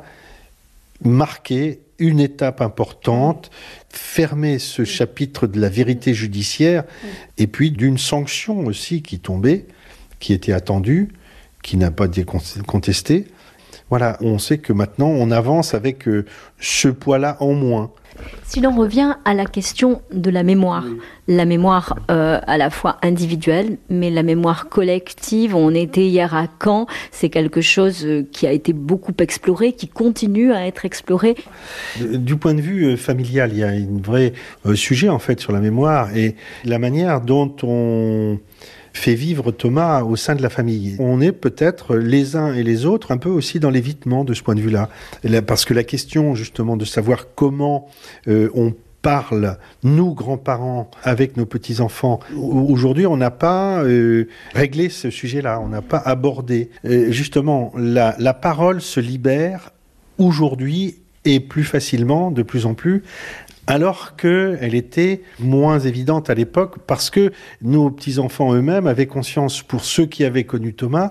marqué une étape importante, fermer ce chapitre de la vérité judiciaire et puis d'une sanction aussi qui tombait, qui était attendue, qui n'a pas été contestée. Voilà, on sait que maintenant, on avance avec euh, ce poids-là en moins. Si l'on revient à la question de la mémoire, oui. la mémoire euh, à la fois individuelle, mais la mémoire collective, on était hier à Caen, c'est quelque chose qui a été beaucoup exploré, qui continue à être exploré. Du point de vue familial, il y a un vrai euh, sujet en fait sur la mémoire et la manière dont on... fait vivre Thomas au sein de la famille. On est peut-être les uns et les autres un peu aussi dans l'évitement de ce point de vue-là. Parce que la question justement de savoir comment euh, on parle, nous grands-parents, avec nos petits-enfants, aujourd'hui on n'a pas euh, réglé ce sujet-là, on n'a pas abordé. Euh, justement, la, la parole se libère aujourd'hui et plus facilement, de plus en plus, alors qu'elle était moins évidente à l'époque, parce que nos petits-enfants eux-mêmes avaient conscience, pour ceux qui avaient connu Thomas,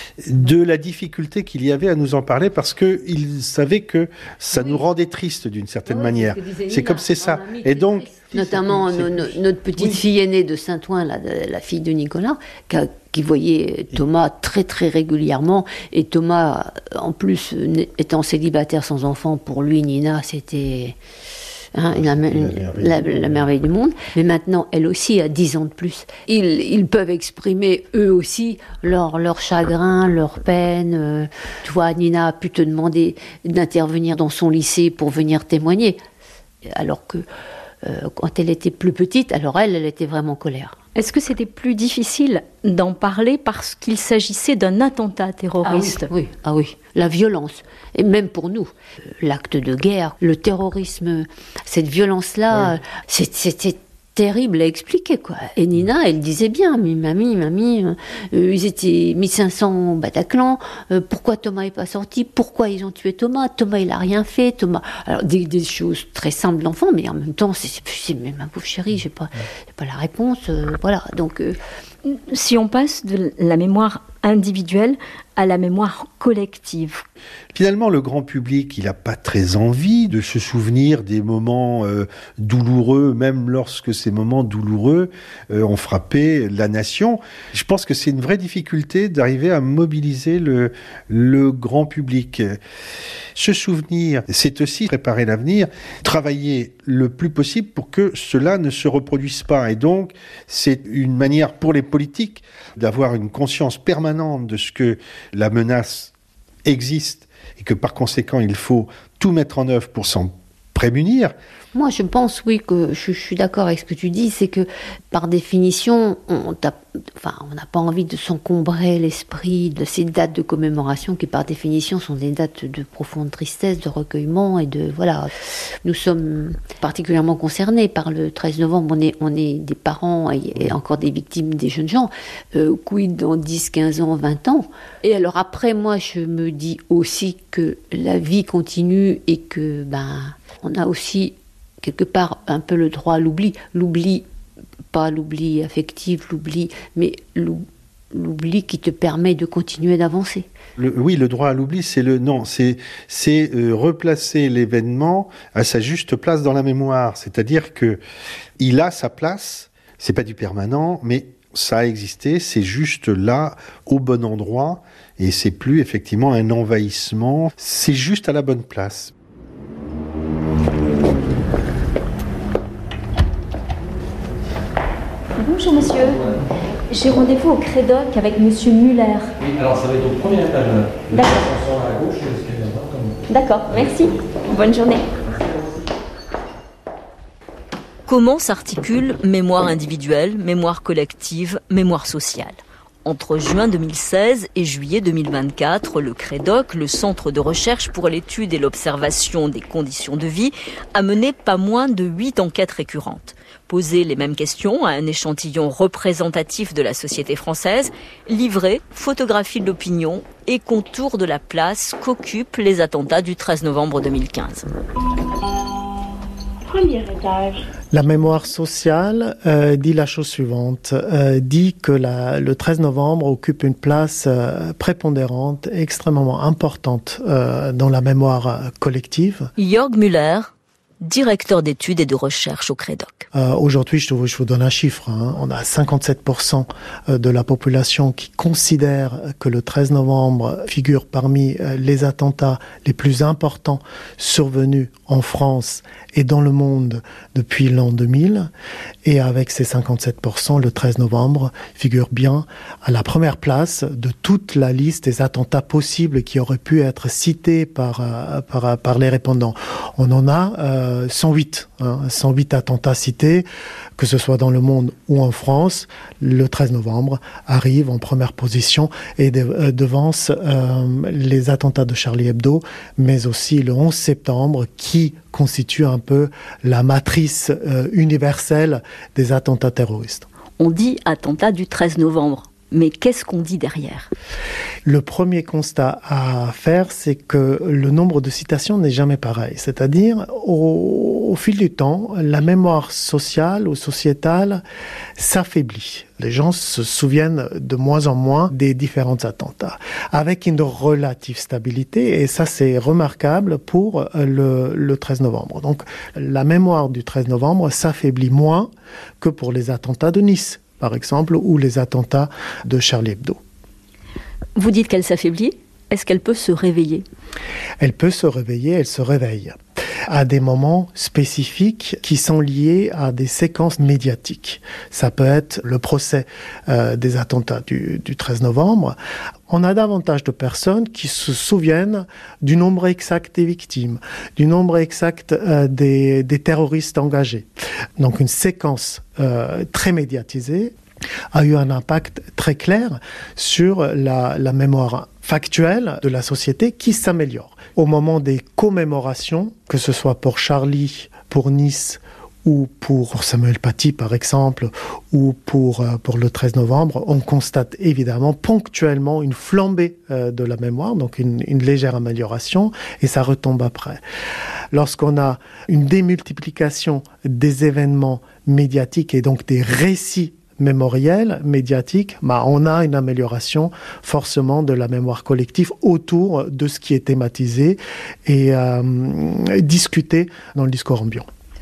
de la difficulté qu'il y avait à nous en parler, parce qu'ils savaient que ça oui. nous rendait tristes d'une certaine oui, manière. C'est, c'est comme c'est ça. Et donc, notamment no, no, notre petite oui. fille aînée de Saint-Ouen, la, la fille de Nicolas, qui, a, qui voyait Thomas très très régulièrement, et Thomas, en plus, étant célibataire sans enfant, pour lui, Nina, c'était... Hein, la, la, la, la merveille du monde, mais maintenant elle aussi a dix ans de plus. Ils, ils peuvent exprimer eux aussi leur, leur chagrin, leur peine. Euh, tu vois, Nina a pu te demander d'intervenir dans son lycée pour venir témoigner, alors que euh, quand elle était plus petite, alors elle, elle était vraiment en colère. Est-ce que c'était plus difficile d'en parler parce qu'il s'agissait d'un attentat terroriste ? Ah oui, oui, ah oui, la violence, et même pour nous, l'acte de guerre, le terrorisme, cette violence-là, oui. c'est, c'était terrible à expliquer, quoi. Et Nina, elle disait bien, mais mamie, mamie, euh, ils étaient mille cinq cents au Bataclan, euh, pourquoi Thomas n'est pas sorti, pourquoi ils ont tué Thomas, Thomas il a rien fait, Thomas... Alors des, des choses très simples d'enfant, mais en même temps, c'est, c'est, c'est ma pauvre chérie, j'ai pas, j'ai pas la réponse, euh, voilà, donc... Euh... Si on passe de la mémoire individuelle à la mémoire collective. Finalement, le grand public, il n'a pas très envie de se souvenir des moments euh, douloureux, même lorsque ces moments douloureux euh, ont frappé la nation. Je pense que c'est une vraie difficulté d'arriver à mobiliser le, le grand public. Se souvenir, c'est aussi préparer l'avenir, travailler le plus possible pour que cela ne se reproduise pas. Et donc, c'est une manière pour les politiques d'avoir une conscience permanente de ce que la menace existe et que par conséquent il faut tout mettre en œuvre pour s'en prémunir. Moi, je pense, oui, que je, je suis d'accord avec ce que tu dis, c'est que par définition, on n'a enfin, pas envie de s'encombrer l'esprit de ces dates de commémoration qui, par définition, sont des dates de profonde tristesse, de recueillement et de... Voilà. Nous sommes particulièrement concernés par le treize novembre. On est, on est des parents et, et encore des victimes des jeunes gens. Euh, quid dans dix, quinze ans, vingt ans. Et alors après, moi, je me dis aussi que la vie continue et que, ben, on a aussi... quelque part, un peu le droit à l'oubli. L'oubli, pas l'oubli affectif, l'oubli, mais l'oubli qui te permet de continuer d'avancer. Le, oui, le droit à l'oubli, c'est le non, c'est c'est euh, replacer l'événement à sa juste place dans la mémoire. C'est-à-dire que il a sa place. C'est pas du permanent, mais ça a existé. C'est juste là, au bon endroit, et c'est plus effectivement un envahissement. C'est juste à la bonne place. Bonjour monsieur, j'ai rendez-vous au Crédoc avec monsieur Muller. Oui, alors ça va être au premier étage. D'accord. À gauche, comme... D'accord, merci. Bonne journée. Comment s'articule mémoire individuelle, mémoire collective, mémoire sociale ? Entre juin deux mille seize et juillet deux mille vingt-quatre, le Crédoc, le Centre de recherche pour l'étude et l'observation des conditions de vie, a mené pas moins de huit enquêtes récurrentes. Poser les mêmes questions à un échantillon représentatif de la société française, livrer photographie de l'opinion et contours de la place qu'occupent les attentats du treize novembre deux mille quinze. Premier étage. La mémoire sociale euh, dit la chose suivante, euh, dit que la, le treize novembre occupe une place euh, prépondérante, extrêmement importante euh, dans la mémoire collective. Jörg Müller, directeur d'études et de recherche au Crédoc. Euh, aujourd'hui, je, je vous donne un chiffre, hein, on a cinquante-sept pour cent de la population qui considère que le treize novembre figure parmi les attentats les plus importants survenus en France et dans le monde depuis l'an deux mille. Et avec ces cinquante-sept pour cent, le treize novembre figure bien à la première place de toute la liste des attentats possibles qui auraient pu être cités par, euh, par, par les répondants. On en a euh, cent huit, hein, cent huit attentats cités, que ce soit dans le monde ou en France. Le treize novembre arrive en première position et de, euh, devance euh, les attentats de Charlie Hebdo, mais aussi le onze septembre qui constitue un peu la matrice euh, universelle des attentats terroristes. On dit attentat du treize novembre. Mais qu'est-ce qu'on dit derrière ? Le premier constat à faire, c'est que le nombre de citations n'est jamais pareil. C'est-à-dire, au, au fil du temps, la mémoire sociale ou sociétale s'affaiblit. Les gens se souviennent de moins en moins des différents attentats, avec une relative stabilité, et ça c'est remarquable pour le, le treize novembre. Donc la mémoire du treize novembre s'affaiblit moins que pour les attentats de Nice, par exemple, ou les attentats de Charlie Hebdo. Vous dites qu'elle s'affaiblit. Est-ce qu'elle peut se réveiller ? Elle peut se réveiller, elle se réveille à des moments spécifiques qui sont liés à des séquences médiatiques. Ça peut être le procès euh, des attentats du, du treize novembre. On a davantage de personnes qui se souviennent du nombre exact des victimes, du nombre exact euh, des, des terroristes engagés. Donc une séquence euh, très médiatisée a eu un impact très clair sur la, la mémoire factuelle de la société qui s'améliore. Au moment des commémorations, que ce soit pour Charlie, pour Nice ou pour Samuel Paty par exemple, ou pour, euh, pour le treize novembre, on constate évidemment ponctuellement une flambée euh, de la mémoire, donc une, une légère amélioration, et ça retombe après. Lorsqu'on a une démultiplication des événements médiatiques et donc des récits mémoriel, médiatique, bah, on a une amélioration forcément de la mémoire collective autour de ce qui est thématisé et euh, discuté dans le discours ambiant.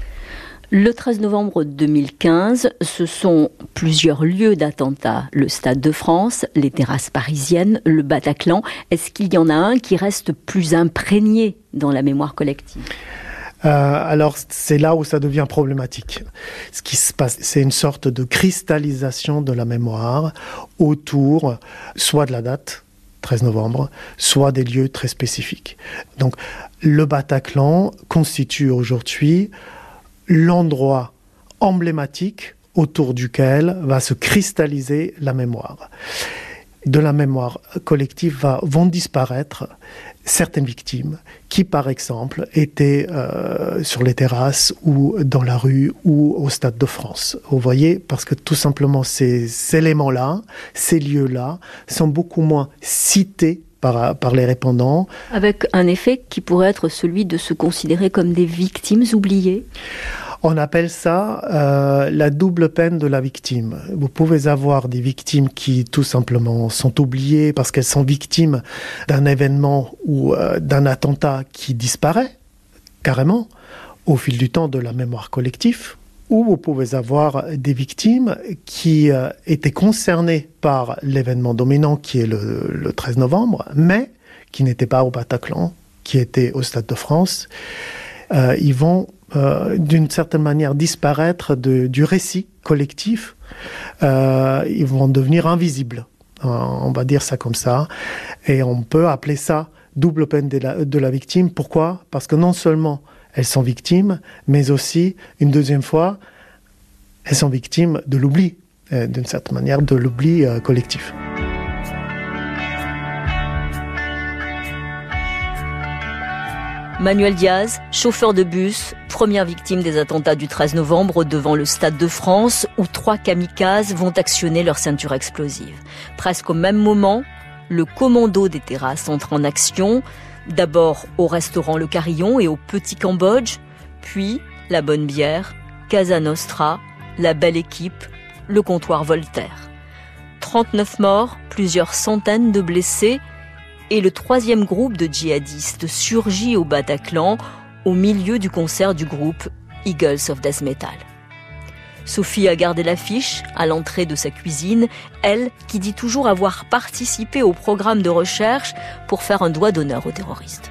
Le treize novembre deux mille quinze, ce sont plusieurs lieux d'attentats. Le Stade de France, les terrasses parisiennes, le Bataclan. Est-ce qu'il y en a un qui reste plus imprégné dans la mémoire collective ? Euh, alors, c'est là où ça devient problématique. Ce qui se passe, c'est une sorte de cristallisation de la mémoire autour soit de la date, treize novembre, soit des lieux très spécifiques. Donc le Bataclan constitue aujourd'hui l'endroit emblématique autour duquel va se cristalliser la mémoire. De la mémoire collective va, vont disparaître certaines victimes qui, par exemple, étaient euh, sur les terrasses ou dans la rue ou au Stade de France. Vous voyez, parce que tout simplement ces, ces éléments-là, ces lieux-là, sont beaucoup moins cités par, par les répondants. Avec un effet qui pourrait être celui de se considérer comme des victimes oubliées. On appelle ça euh, la double peine de la victime. Vous pouvez avoir des victimes qui tout simplement sont oubliées parce qu'elles sont victimes d'un événement ou euh, d'un attentat qui disparaît carrément au fil du temps de la mémoire collective. Ou vous pouvez avoir des victimes qui euh, étaient concernées par l'événement dominant qui est le, le treize novembre, mais qui n'étaient pas au Bataclan, qui étaient au Stade de France. Euh, ils vont Euh, d'une certaine manière disparaître de, du récit collectif, euh, ils vont devenir invisibles, euh, on va dire ça comme ça, et on peut appeler ça double peine de la, de la victime. Pourquoi ? Parce que non seulement elles sont victimes, mais aussi, une deuxième fois, elles sont victimes de l'oubli, euh, d'une certaine manière, de l'oubli euh, collectif. Manuel Diaz, chauffeur de bus, première victime des attentats du treize novembre devant le Stade de France, où trois kamikazes vont actionner leur ceinture explosive. Presque au même moment, le commando des terrasses entre en action, d'abord au restaurant Le Carillon et au Petit Cambodge, puis la Bonne Bière, Casa Nostra, la Belle Équipe, le comptoir Voltaire. trente-neuf morts, plusieurs centaines de blessés, et le troisième groupe de djihadistes surgit au Bataclan au milieu du concert du groupe Eagles of Death Metal. Sophie a gardé l'affiche à l'entrée de sa cuisine, elle qui dit toujours avoir participé au programme de recherche pour faire un doigt d'honneur aux terroristes.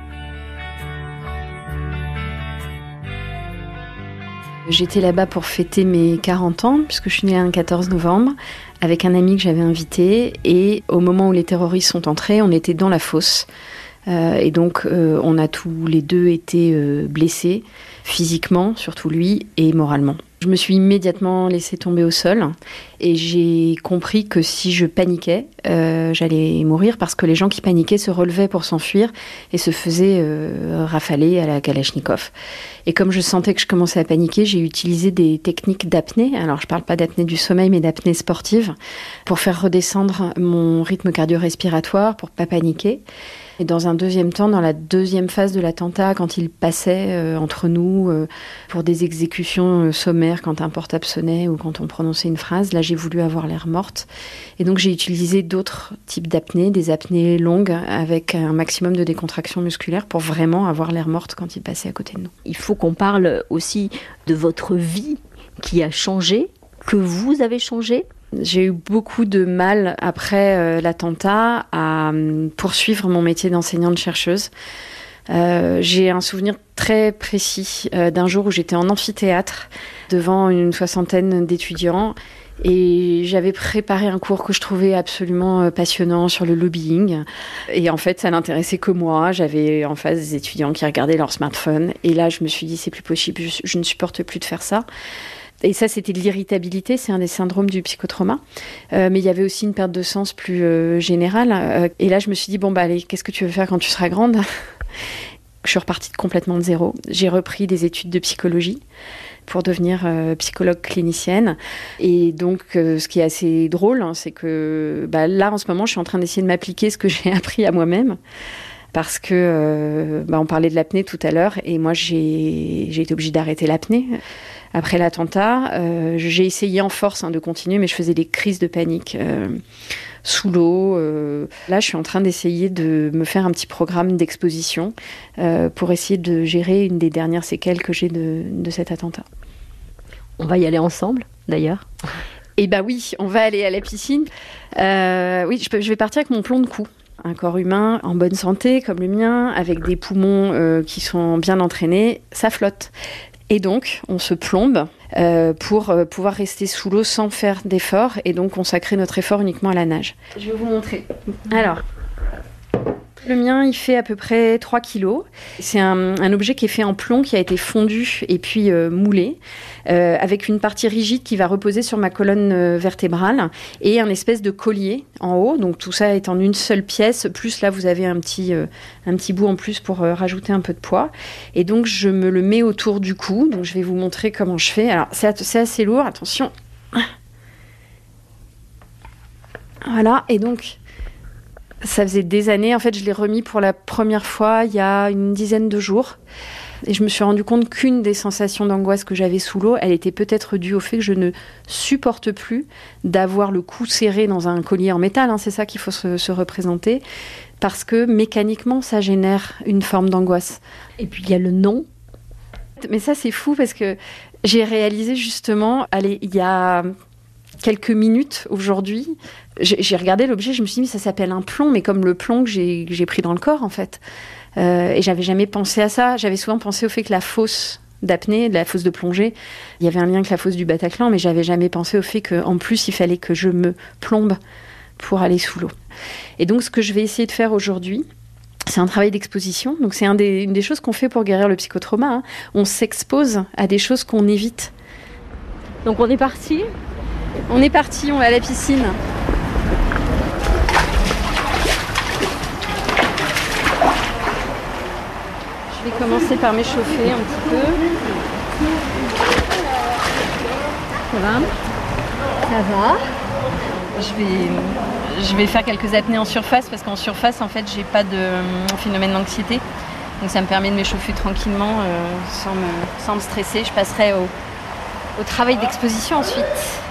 J'étais là-bas pour fêter mes quarante ans, puisque je suis née un quatorze novembre, avec un ami que j'avais invité. Et au moment où les terroristes sont entrés, on était dans la fosse. Euh, et donc, euh, on a tous les deux été euh, blessés, physiquement, surtout lui, et moralement. Je me suis immédiatement laissée tomber au sol et j'ai compris que si je paniquais, euh, j'allais mourir parce que les gens qui paniquaient se relevaient pour s'enfuir et se faisaient euh, rafaler à la Kalachnikov. Et comme je sentais que je commençais à paniquer, j'ai utilisé des techniques d'apnée. Alors, je ne parle pas d'apnée du sommeil, mais d'apnée sportive pour faire redescendre mon rythme cardio-respiratoire, pour ne pas paniquer. Et dans un deuxième temps, dans la deuxième phase de l'attentat, quand il passait euh, entre nous euh, pour des exécutions euh, sommaires, quand un portable sonnait ou quand on prononçait une phrase, là j'ai voulu avoir l'air morte. Et donc j'ai utilisé d'autres types d'apnées, des apnées longues avec un maximum de décontraction musculaire pour vraiment avoir l'air morte quand il passait à côté de nous. Il faut qu'on parle aussi de votre vie qui a changé, que vous avez changé. J'ai eu beaucoup de mal après euh, l'attentat à euh, poursuivre mon métier d'enseignante-chercheuse. Euh, j'ai un souvenir très précis euh, d'un jour où j'étais en amphithéâtre devant une soixantaine d'étudiants et j'avais préparé un cours que je trouvais absolument euh, passionnant sur le lobbying. Et en fait, ça n'intéressait que moi. J'avais en face des étudiants qui regardaient leur smartphone. Et là, je me suis dit, c'est plus possible, je, je ne supporte plus de faire ça. Et ça, c'était de l'irritabilité, c'est un des syndromes du psychotrauma. Euh, mais il y avait aussi une perte de sens plus euh, générale. Euh, et là, je me suis dit, bon, bah allez, qu'est-ce que tu veux faire quand tu seras grande ? Je suis repartie complètement de zéro. J'ai repris des études de psychologie pour devenir euh, psychologue clinicienne. Et donc, euh, ce qui est assez drôle, hein, c'est que bah, là, en ce moment, je suis en train d'essayer de m'appliquer ce que j'ai appris à moi-même. Parce que, euh, bah, on parlait de l'apnée tout à l'heure, et moi, j'ai, j'ai été obligée d'arrêter l'apnée. Après l'attentat, euh, j'ai essayé en force hein, de continuer, mais je faisais des crises de panique euh, sous l'eau. Euh. Là, je suis en train d'essayer de me faire un petit programme d'exposition euh, pour essayer de gérer une des dernières séquelles que j'ai de, de cet attentat. On va y aller ensemble, d'ailleurs. Eh bien oui, on va aller à la piscine. Euh, oui, je, peux, je vais partir avec mon plomb de cou. Un corps humain en bonne santé, comme le mien, avec des poumons euh, qui sont bien entraînés, ça flotte. Et donc, on se plombe euh, pour euh, pouvoir rester sous l'eau sans faire d'effort et donc consacrer notre effort uniquement à la nage. Je vais vous montrer. Alors, Le mien, il fait à peu près trois kilos. C'est un, un objet qui est fait en plomb, qui a été fondu et puis euh, moulé, euh, avec une partie rigide qui va reposer sur ma colonne euh, vertébrale et un espèce de collier en haut. Donc tout ça est en une seule pièce, plus là vous avez un petit, euh, un petit bout en plus pour euh, rajouter un peu de poids. Et donc je me le mets autour du cou. Donc je vais vous montrer comment je fais. Alors c'est, c'est assez lourd, attention. Voilà, et donc... Ça faisait des années, en fait, je l'ai remis pour la première fois il y a une dizaine de jours. Et je me suis rendu compte qu'une des sensations d'angoisse que j'avais sous l'eau, elle était peut-être due au fait que je ne supporte plus d'avoir le cou serré dans un collier en métal, hein, c'est ça qu'il faut se, se représenter, parce que mécaniquement, ça génère une forme d'angoisse. Et puis il y a le nom. Mais ça, c'est fou parce que j'ai réalisé justement, allez, il y a... quelques minutes aujourd'hui, j'ai, j'ai regardé l'objet, je me suis dit, mais ça s'appelle un plomb, mais comme le plomb que j'ai, que j'ai pris dans le corps, en fait. Euh, et j'avais jamais pensé à ça. J'avais souvent pensé au fait que la fosse d'apnée, la fosse de plongée, il y avait un lien avec la fosse du Bataclan, mais j'avais jamais pensé au fait qu'en plus, il fallait que je me plombe pour aller sous l'eau. Et donc, ce que je vais essayer de faire aujourd'hui, c'est un travail d'exposition. Donc, c'est un des, une des choses qu'on fait pour guérir le psychotrauma. Hein. On s'expose à des choses qu'on évite. Donc, on est parti. On est parti, on est à la piscine. Je vais commencer par m'échauffer un petit peu. Ça va ? Ça va. Je vais, je vais faire quelques apnées en surface parce qu'en surface, en fait, j'ai pas de phénomène d'anxiété. Donc ça me permet de m'échauffer tranquillement euh, sans, me, sans me stresser. Je passerai au, au travail d'exposition ensuite.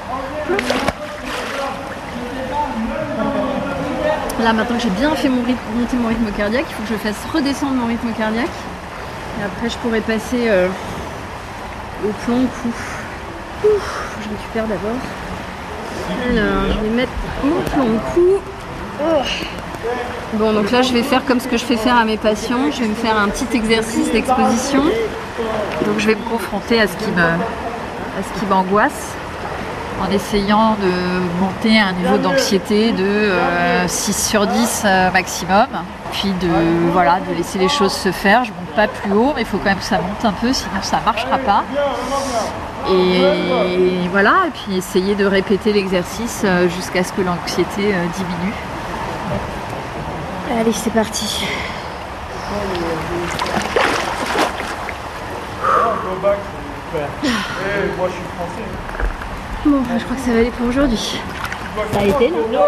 Là, maintenant que j'ai bien fait mon rythme, monter mon rythme cardiaque, il faut que je fasse redescendre mon rythme cardiaque. Et après, je pourrais passer euh, au plomb cou. Ouf, je récupère d'abord. Alors, je vais mettre mon plomb cou. Oh. Bon, donc là, je vais faire comme ce que je fais faire à mes patients. Je vais me faire un petit exercice d'exposition. Donc, je vais me confronter à ce qui me, à ce qui m'angoisse, en essayant de monter à un niveau d'anxiété de euh, six sur dix euh, maximum. Puis de, voilà, de laisser les choses se faire. Je ne monte pas plus haut, mais il faut quand même que ça monte un peu, sinon ça ne marchera pas. Et, et voilà, et puis essayer de répéter l'exercice euh, jusqu'à ce que l'anxiété euh, diminue. Allez, c'est parti. Moi, je suis français. Bon, je crois que ça va aller pour aujourd'hui. Ça a été là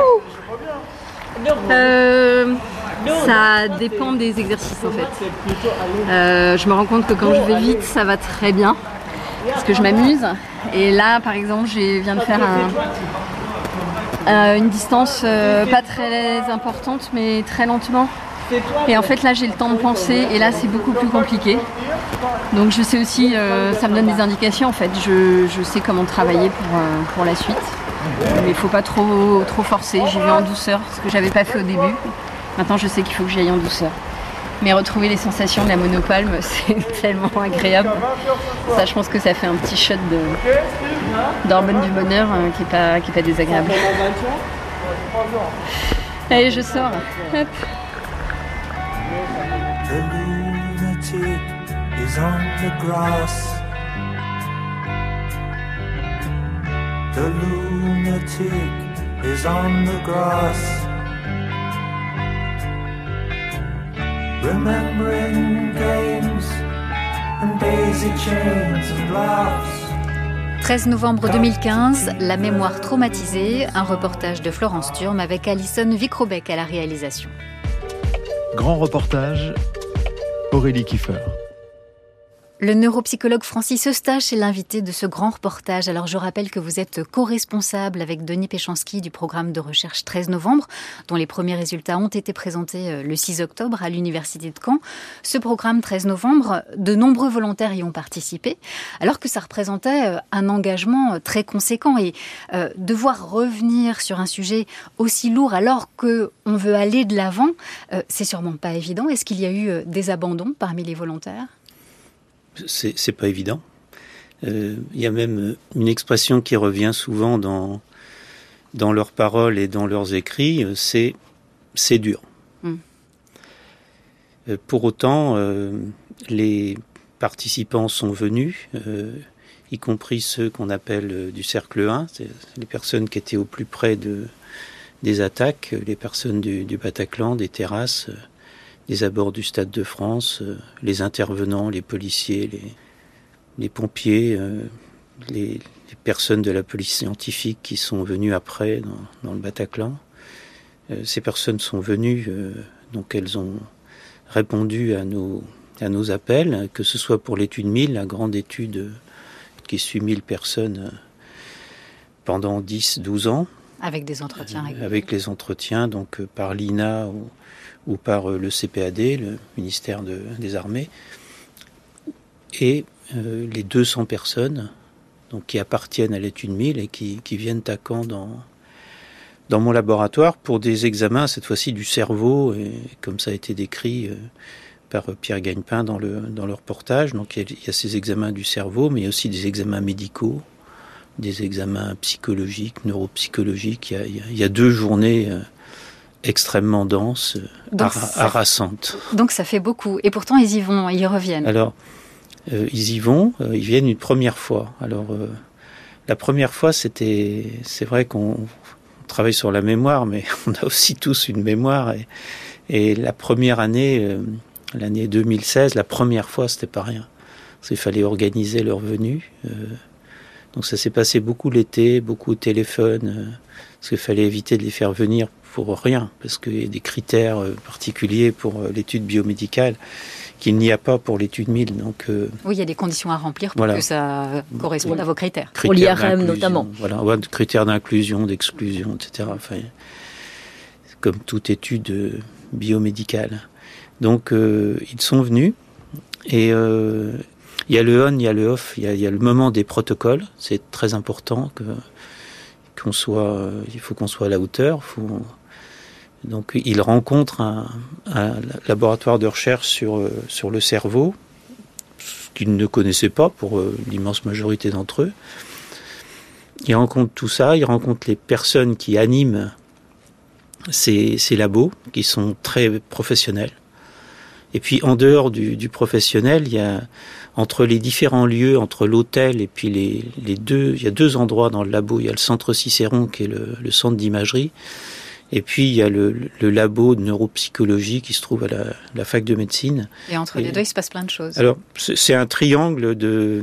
euh, Ça dépend des exercices en fait. Euh, je me rends compte que quand je vais vite, ça va très bien. Parce que je m'amuse. Et là, par exemple, je viens de faire un, euh, une distance euh, pas très importante, mais très lentement. Et en fait, là, j'ai le temps de penser. Et là, c'est beaucoup plus compliqué. Donc je sais aussi, euh, ça me donne des indications en fait, je, je sais comment travailler pour, euh, pour la suite. Mais il ne faut pas trop, trop forcer, j'y vais en douceur, ce que je n'avais pas fait au début. Maintenant je sais qu'il faut que j'y aille en douceur. Mais retrouver les sensations de la monopalme, c'est tellement agréable. Ça, je pense que ça fait un petit shot de, d'hormones du bonheur euh, qui n'est pas, qui est pas désagréable. Allez, je sors. Hop. Is on the grass. The lunatic is on the grass. Remembering games and daisy chains and laughs. treize novembre deux mille quinze, La mémoire traumatisée, un reportage de Florence Turme avec Alison Vicrobec à la réalisation. Grand reportage, Aurélie Kiefer. Le neuropsychologue Francis Eustache est l'invité de ce grand reportage. Alors je rappelle que vous êtes co-responsable avec Denis Péchanski du programme de recherche treize novembre, dont les premiers résultats ont été présentés le six octobre à l'université de Caen. Ce programme treize novembre, de nombreux volontaires y ont participé, alors que ça représentait un engagement très conséquent. Et euh, devoir revenir sur un sujet aussi lourd alors qu'on veut aller de l'avant, euh, c'est sûrement pas évident. Est-ce qu'il y a eu des abandons parmi les volontaires ? C'est, c'est pas évident. Euh, y a même une expression qui revient souvent dans, dans leurs paroles et dans leurs écrits, c'est « c'est dur ». Mm. Euh, pour autant, euh, les participants sont venus, euh, y compris ceux qu'on appelle euh, du cercle un, c'est les personnes qui étaient au plus près de, des attaques, les personnes du, du Bataclan, des terrasses, euh, des abords du Stade de France, euh, les intervenants, les policiers, les, les pompiers, euh, les, les personnes de la police scientifique qui sont venues après dans, dans le Bataclan. Euh, ces personnes sont venues, euh, donc elles ont répondu à nos, à nos appels, que ce soit pour l'étude mille, la grande étude qui suit mille personnes pendant dix à douze ans. Avec des entretiens réguliers. Avec les entretiens, donc par l'I N A ou, ou par le C P A D, le ministère de, des Armées. Et euh, les deux cents personnes donc, qui appartiennent à l'étude mille et qui, qui viennent à Caen dans, dans mon laboratoire pour des examens, cette fois-ci du cerveau, et comme ça a été décrit euh, par Pierre Gagnepin dans le, dans le reportage. Donc il y, a, il y a ces examens du cerveau, mais il y a aussi des examens médicaux, des examens psychologiques, neuropsychologiques. Il y a, il y a, il y a deux journées euh, extrêmement denses, har- harassantes. Donc ça fait beaucoup. Et pourtant, ils y vont, ils y reviennent. Alors, euh, ils y vont, euh, ils viennent une première fois. Alors, euh, la première fois, c'était... C'est vrai qu'on on travaille sur la mémoire, mais on a aussi tous une mémoire. Et, et la première année... Euh, L'année deux mille seize, la première fois, c'était pas rien. Parce qu'il fallait organiser leur venue. Euh, donc ça s'est passé beaucoup l'été, beaucoup au téléphone, euh, parce qu'il fallait éviter de les faire venir pour rien, parce qu'il y a des critères euh, particuliers pour euh, l'étude biomédicale qu'il n'y a pas pour l'étude mille. Donc, euh, oui, il y a des conditions à remplir pour voilà. que ça corresponde oui. à vos critères. Pour l'I R M notamment. Voilà, ouais, critères d'inclusion, d'exclusion, et cetera. Enfin, comme toute étude euh, biomédicale. Donc, euh, ils sont venus, et euh, il y a le on, il y a le off, il y a, il y a le moment des protocoles. C'est très important que qu'on soit, euh, il faut qu'on soit à la hauteur. Faut, donc, ils rencontrent un, un laboratoire de recherche sur euh, sur le cerveau, ce qu'ils ne connaissaient pas pour euh, l'immense majorité d'entre eux. Ils rencontrent tout ça, ils rencontrent les personnes qui animent ces, ces labos, qui sont très professionnels. Et puis en dehors du, du professionnel, il y a entre les différents lieux, entre l'hôtel et puis les, les deux, il y a deux endroits dans le labo. Il y a le centre Cicéron qui est le, le centre d'imagerie, et puis il y a le, le labo de neuropsychologie qui se trouve à la, la fac de médecine. Et entre et, les deux, il se passe plein de choses. Alors c'est, c'est un triangle de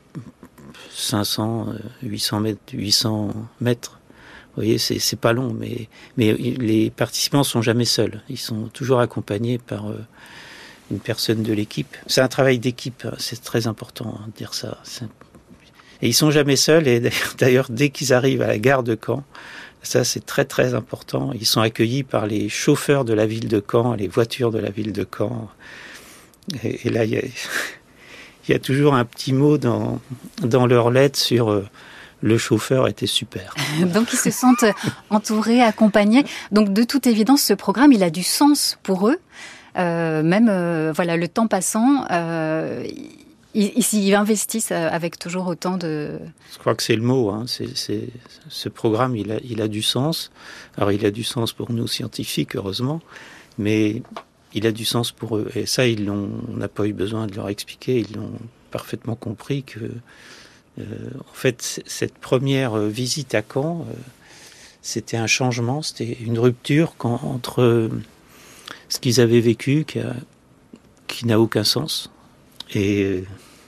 cinq cents, huit cents mètres, huit cents mètres. Vous voyez, c'est, c'est pas long, mais, mais les participants sont jamais seuls. Ils sont toujours accompagnés par euh, une personne de l'équipe. C'est un travail d'équipe, c'est très important hein, de dire ça. C'est... Et ils sont jamais seuls, et d'ailleurs, d'ailleurs, dès qu'ils arrivent à la gare de Caen, ça c'est très très important, ils sont accueillis par les chauffeurs de la ville de Caen, les voitures de la ville de Caen. Et, et là, il y a, il y a toujours un petit mot dans, dans leur lettre sur... Euh, le chauffeur était super. Donc ils se sentent entourés, accompagnés. Donc de toute évidence, ce programme, il a du sens pour eux. Euh, même euh, voilà, le temps passant, euh, ils, ils s'y investissent avec toujours autant de... Je crois que c'est le mot. Hein. C'est, c'est, ce programme, il a, il a du sens. Alors il a du sens pour nous scientifiques, heureusement, mais il a du sens pour eux. Et ça, ils l'ont, on n'a pas eu besoin de leur expliquer. Ils l'ont parfaitement compris que... Euh, en fait, cette première visite à Caen, euh, c'était un changement, c'était une rupture quand, entre euh, ce qu'ils avaient vécu, qui, a, qui n'a aucun sens, et, euh,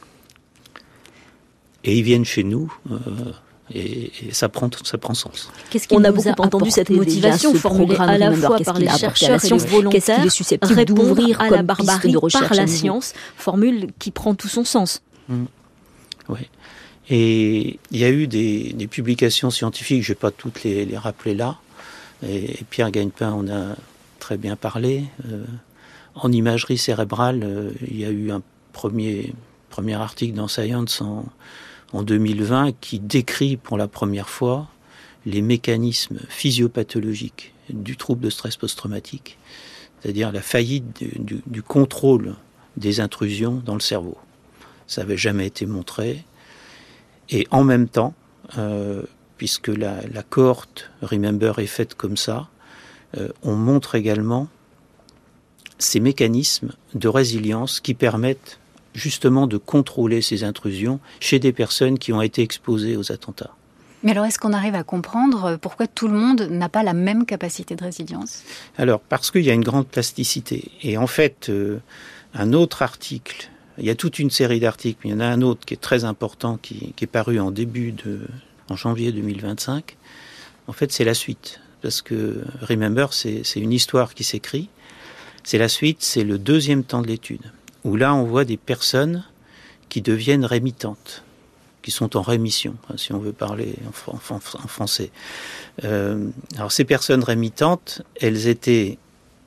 et ils viennent chez nous, euh, et, et ça prend, ça prend sens. Qu'est-ce qui On a beaucoup a entendu cette motivation formulée à la fois par les chercheurs et les volontaires, qu'est-ce qu'il est susceptible d'ouvrir à la barbarie de recherche par la science, formule qui prend tout son sens. Mmh. Oui. Et il y a eu des, des publications scientifiques, je ne vais pas toutes les, les rappeler là, et, et Pierre Gagnepin en a très bien parlé. Euh, en imagerie cérébrale, euh, il y a eu un premier, premier article dans Science en, en deux mille vingt qui décrit pour la première fois les mécanismes physiopathologiques du trouble de stress post-traumatique, c'est-à-dire la faillite du, du, du contrôle des intrusions dans le cerveau. Ça n'avait jamais été montré. Et en même temps, euh, puisque la, la cohorte Remember est faite comme ça, euh, on montre également ces mécanismes de résilience qui permettent justement de contrôler ces intrusions chez des personnes qui ont été exposées aux attentats. Mais alors, est-ce qu'on arrive à comprendre pourquoi tout le monde n'a pas la même capacité de résilience ? Alors, parce qu'il y a une grande plasticité. Et en fait, euh, un autre article, il y a toute une série d'articles, mais il y en a un autre qui est très important, qui, qui est paru en début de, en janvier deux mille vingt-cinq. En fait, c'est la suite. Parce que Remember, c'est, c'est une histoire qui s'écrit. C'est la suite, c'est le deuxième temps de l'étude. Où là, on voit des personnes qui deviennent rémittantes, qui sont en rémission, si on veut parler en, en, en français. Euh, alors ces personnes rémittantes, elles étaient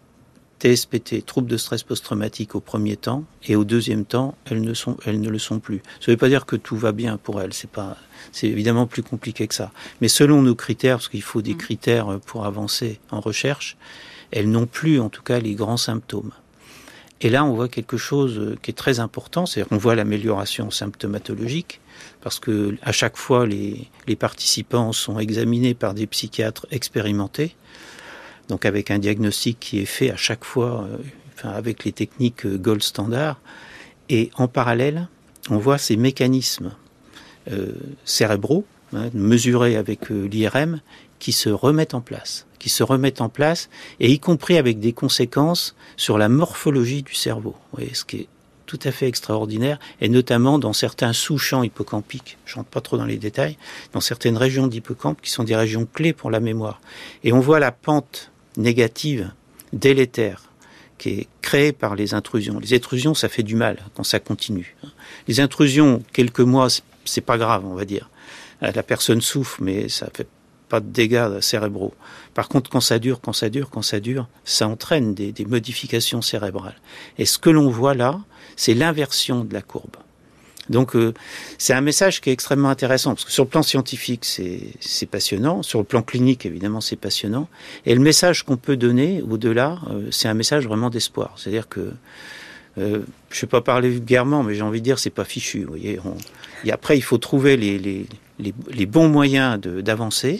T S P T, troubles de stress post-traumatique au premier temps, et au deuxième temps, elles ne, sont, elles ne le sont plus. Ça ne veut pas dire que tout va bien pour elles, c'est, pas, c'est évidemment plus compliqué que ça. Mais selon nos critères, parce qu'il faut des critères pour avancer en recherche, elles n'ont plus en tout cas les grands symptômes. Et là, on voit quelque chose qui est très important, c'est-à-dire qu'on voit l'amélioration symptomatologique, parce que à chaque fois, les, les participants sont examinés par des psychiatres expérimentés, donc avec un diagnostic qui est fait à chaque fois, euh, enfin, avec les techniques euh, gold standard. Et en parallèle, on voit ces mécanismes euh, cérébraux, hein, mesurés avec euh, l'I R M, qui se remettent en place, qui se remettent en place, et y compris avec des conséquences sur la morphologie du cerveau. Vous voyez, ce qui est tout à fait extraordinaire, et notamment dans certains sous-champs hippocampiques, je ne rentre pas trop dans les détails, dans certaines régions d'hippocampe qui sont des régions clés pour la mémoire. Et on voit la pente négative, délétère, qui est créée par les intrusions. Les intrusions, ça fait du mal quand ça continue. Les intrusions, quelques mois, c'est pas grave, on va dire. La personne souffre, mais ça fait pas de dégâts cérébraux. Par contre, quand ça dure, quand ça dure, quand ça dure, ça entraîne des, des modifications cérébrales. Et ce que l'on voit là, c'est l'inversion de la courbe. Donc, euh, c'est un message qui est extrêmement intéressant, parce que sur le plan scientifique, c'est, c'est passionnant. Sur le plan clinique, évidemment, c'est passionnant. Et le message qu'on peut donner au-delà, euh, c'est un message vraiment d'espoir. C'est-à-dire que, euh, je ne vais pas parler vulgairement, mais j'ai envie de dire, c'est pas fichu. Vous voyez, on, et après, il faut trouver les, les, les, les bons moyens de, d'avancer.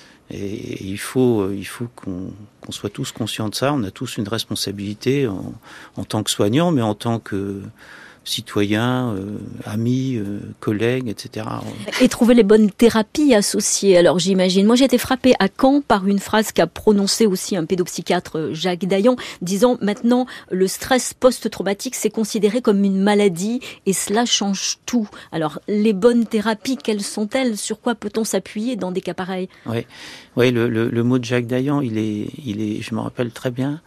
Et il faut, il faut qu'on, qu'on soit tous conscients de ça. On a tous une responsabilité en, en tant que soignants, mais en tant que citoyens, euh, amis, euh, collègues, et cetera. Et trouver les bonnes thérapies associées. Alors j'imagine, moi j'ai été frappée à Caen par une phrase qu'a prononcée aussi un pédopsychiatre, Jacques Dayan, disant maintenant le stress post-traumatique c'est considéré comme une maladie et cela change tout. Alors les bonnes thérapies, quelles sont-elles? Sur quoi peut-on s'appuyer dans des cas pareils? Oui, oui, le, le, le mot de Jacques Dayan, il est, il est, je me rappelle très bien.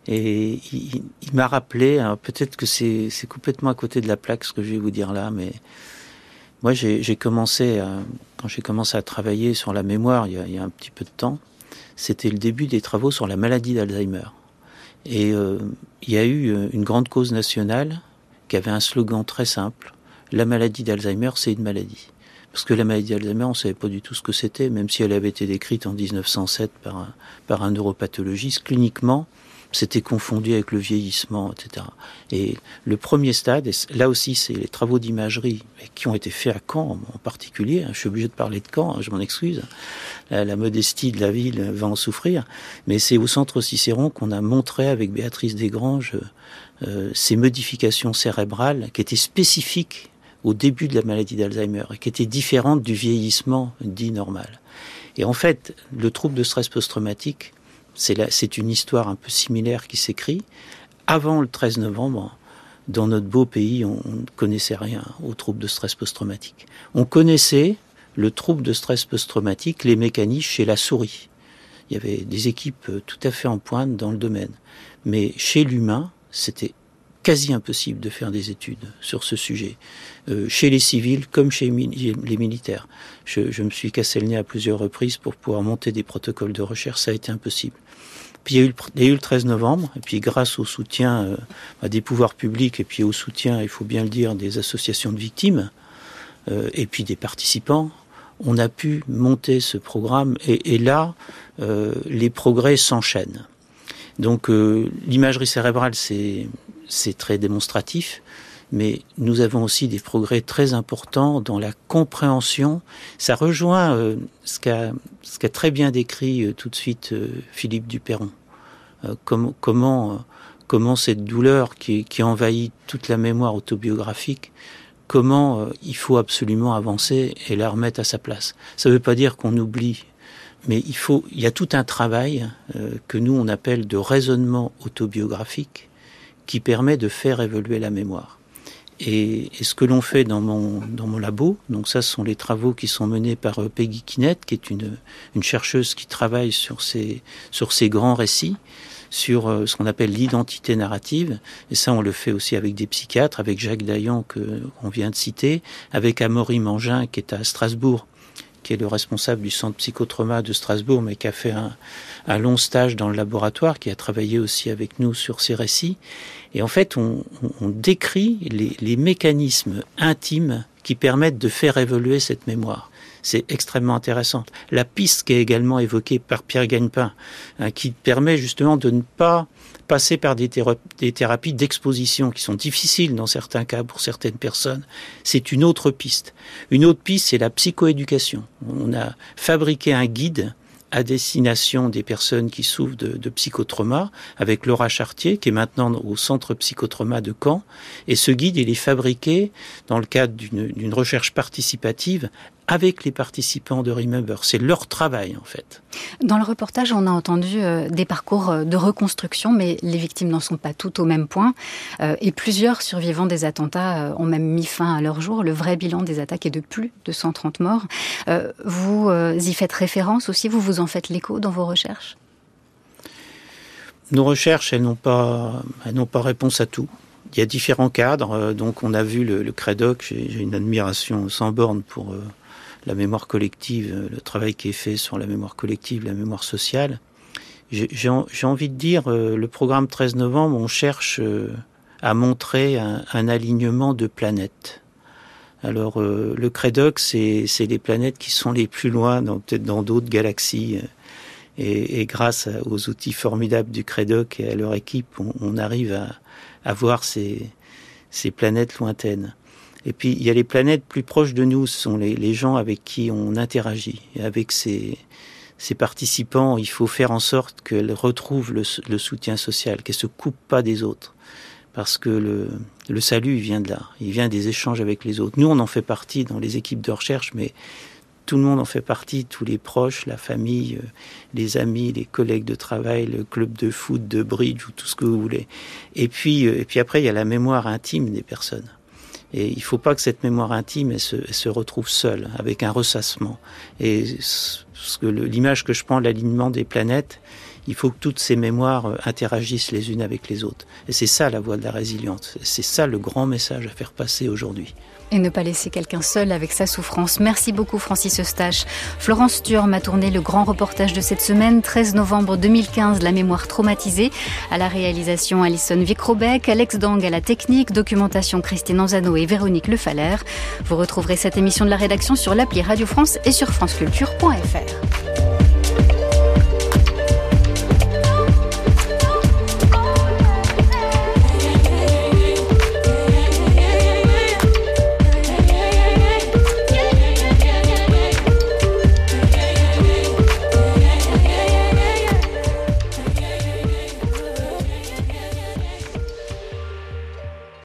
Et il, il m'a rappelé, alors peut-être que c'est, c'est complètement à côté de la plaque ce que je vais vous dire là, mais moi j'ai, j'ai commencé, à, quand j'ai commencé à travailler sur la mémoire il y, a, il y a un petit peu de temps, c'était le début des travaux sur la maladie d'Alzheimer. Et euh, il y a eu une grande cause nationale qui avait un slogan très simple, la maladie d'Alzheimer c'est une maladie. Parce que la maladie d'Alzheimer, on ne savait pas du tout ce que c'était, même si elle avait été décrite en dix-neuf cent sept par un, par un neuropathologiste, cliniquement, c'était confondu avec le vieillissement, et cetera. Et le premier stade, et là aussi c'est les travaux d'imagerie qui ont été faits à Caen en particulier, je suis obligé de parler de Caen, je m'en excuse, la, la modestie de la ville va en souffrir, mais c'est au centre Cicéron qu'on a montré avec Béatrice Desgranges euh, ces modifications cérébrales qui étaient spécifiques au début de la maladie d'Alzheimer et qui étaient différentes du vieillissement dit normal. Et en fait, le trouble de stress post-traumatique, C'est, la, c'est une histoire un peu similaire qui s'écrit. Avant le treize novembre, dans notre beau pays, on ne connaissait rien au trouble de stress post-traumatique. On connaissait le trouble de stress post-traumatique, les mécanismes chez la souris. Il y avait des équipes tout à fait en pointe dans le domaine. Mais chez l'humain, c'était quasi impossible de faire des études sur ce sujet. Euh, chez les civils comme chez les militaires. Je, je me suis cassé le nez à plusieurs reprises pour pouvoir monter des protocoles de recherche, ça a été impossible. Puis il y a eu le, il y a eu le treize novembre, et puis grâce au soutien euh, des pouvoirs publics, et puis au soutien, il faut bien le dire, des associations de victimes, euh, et puis des participants, on a pu monter ce programme, et, et là, euh, les progrès s'enchaînent. Donc euh, l'imagerie cérébrale, c'est, c'est très démonstratif, mais nous avons aussi des progrès très importants dans la compréhension. Ça rejoint euh, ce qu'a, ce qu'a très bien décrit euh, tout de suite euh, Philippe Duperron. Euh, com- comment, euh, comment cette douleur qui, qui envahit toute la mémoire autobiographique, comment euh, il faut absolument avancer et la remettre à sa place. Ça ne veut pas dire qu'on oublie, mais il faut, il y a tout un travail euh, que nous on appelle de raisonnement autobiographique qui permet de faire évoluer la mémoire. Et, et ce que l'on fait dans mon, dans mon labo, donc ça ce sont les travaux qui sont menés par euh, Peggy Kinnett, qui est une, une chercheuse qui travaille sur ces, sur ces grands récits, sur euh, ce qu'on appelle l'identité narrative. Et ça, on le fait aussi avec des psychiatres, avec Jacques Dayan, que, qu'on vient de citer, avec Amaury Mangin, qui est à Strasbourg, qui est le responsable du centre psychotrauma de Strasbourg, mais qui a fait un, un long stage dans le laboratoire, qui a travaillé aussi avec nous sur ces récits. Et en fait, on, on décrit les, les mécanismes intimes qui permettent de faire évoluer cette mémoire. C'est extrêmement intéressant. La piste qui est également évoquée par Pierre Gagnepin, hein, qui permet justement de ne pas passer par des, théra- des thérapies d'exposition qui sont difficiles dans certains cas pour certaines personnes, c'est une autre piste. Une autre piste, c'est la psychoéducation. On a fabriqué un guide à destination des personnes qui souffrent de, de psychotrauma, avec Laura Chartier, qui est maintenant au centre psychotrauma de Caen. Et ce guide, il est fabriqué dans le cadre d'une, d'une recherche participative avec les participants de Remember. C'est leur travail, en fait. Dans le reportage, on a entendu euh, des parcours de reconstruction, mais les victimes n'en sont pas toutes au même point. Euh, et plusieurs survivants des attentats euh, ont même mis fin à leur jour. Le vrai bilan des attaques est de plus de cent trente morts. Euh, vous euh, y faites référence aussi, vous vous en faites l'écho dans vos recherches ? Nos recherches, elles n'ont pas, elles n'ont pas réponse à tout. Il y a différents cadres. Donc, on a vu le, le CREDOC. J'ai, j'ai une admiration sans borne pour euh, la mémoire collective, le travail qui est fait sur la mémoire collective, la mémoire sociale. J'ai, j'ai, j'ai envie de dire, euh, le programme treize novembre, on cherche euh, à montrer un, un alignement de planètes. Alors, euh, le CREDOC, c'est, c'est les planètes qui sont les plus loin, dans, peut-être dans d'autres galaxies. Et, et grâce aux outils formidables du CREDOC et à leur équipe, on, on arrive à, à voir ces, ces planètes lointaines. Et puis, il y a les planètes plus proches de nous, ce sont les, les gens avec qui on interagit. Et avec ces, ces participants, il faut faire en sorte qu'elles retrouvent le, le soutien social, qu'elles ne se coupent pas des autres. Parce que le, le salut, il vient de là. Il vient des échanges avec les autres. Nous, on en fait partie dans les équipes de recherche, mais tout le monde en fait partie, tous les proches, la famille, les amis, les collègues de travail, le club de foot, de bridge ou tout ce que vous voulez. Et puis, et puis après, il y a la mémoire intime des personnes. Et il ne faut pas que cette mémoire intime elle se, elle se retrouve seule, avec un ressassement. Et ce que le, l'image que je prends de l'alignement des planètes, il faut que toutes ces mémoires interagissent les unes avec les autres. Et c'est ça la voie de la résilience. C'est ça le grand message à faire passer aujourd'hui. Et ne pas laisser quelqu'un seul avec sa souffrance. Merci beaucoup Francis Eustache. Florence Thurm a tourné le grand reportage de cette semaine, treize novembre deux mille quinze, la mémoire traumatisée. À la réalisation, Alison Vicrobec, Alex Dang à la technique, documentation Christine Anzano et Véronique Lefaller. Vous retrouverez cette émission de la rédaction sur l'appli Radio France et sur franceculture point f r.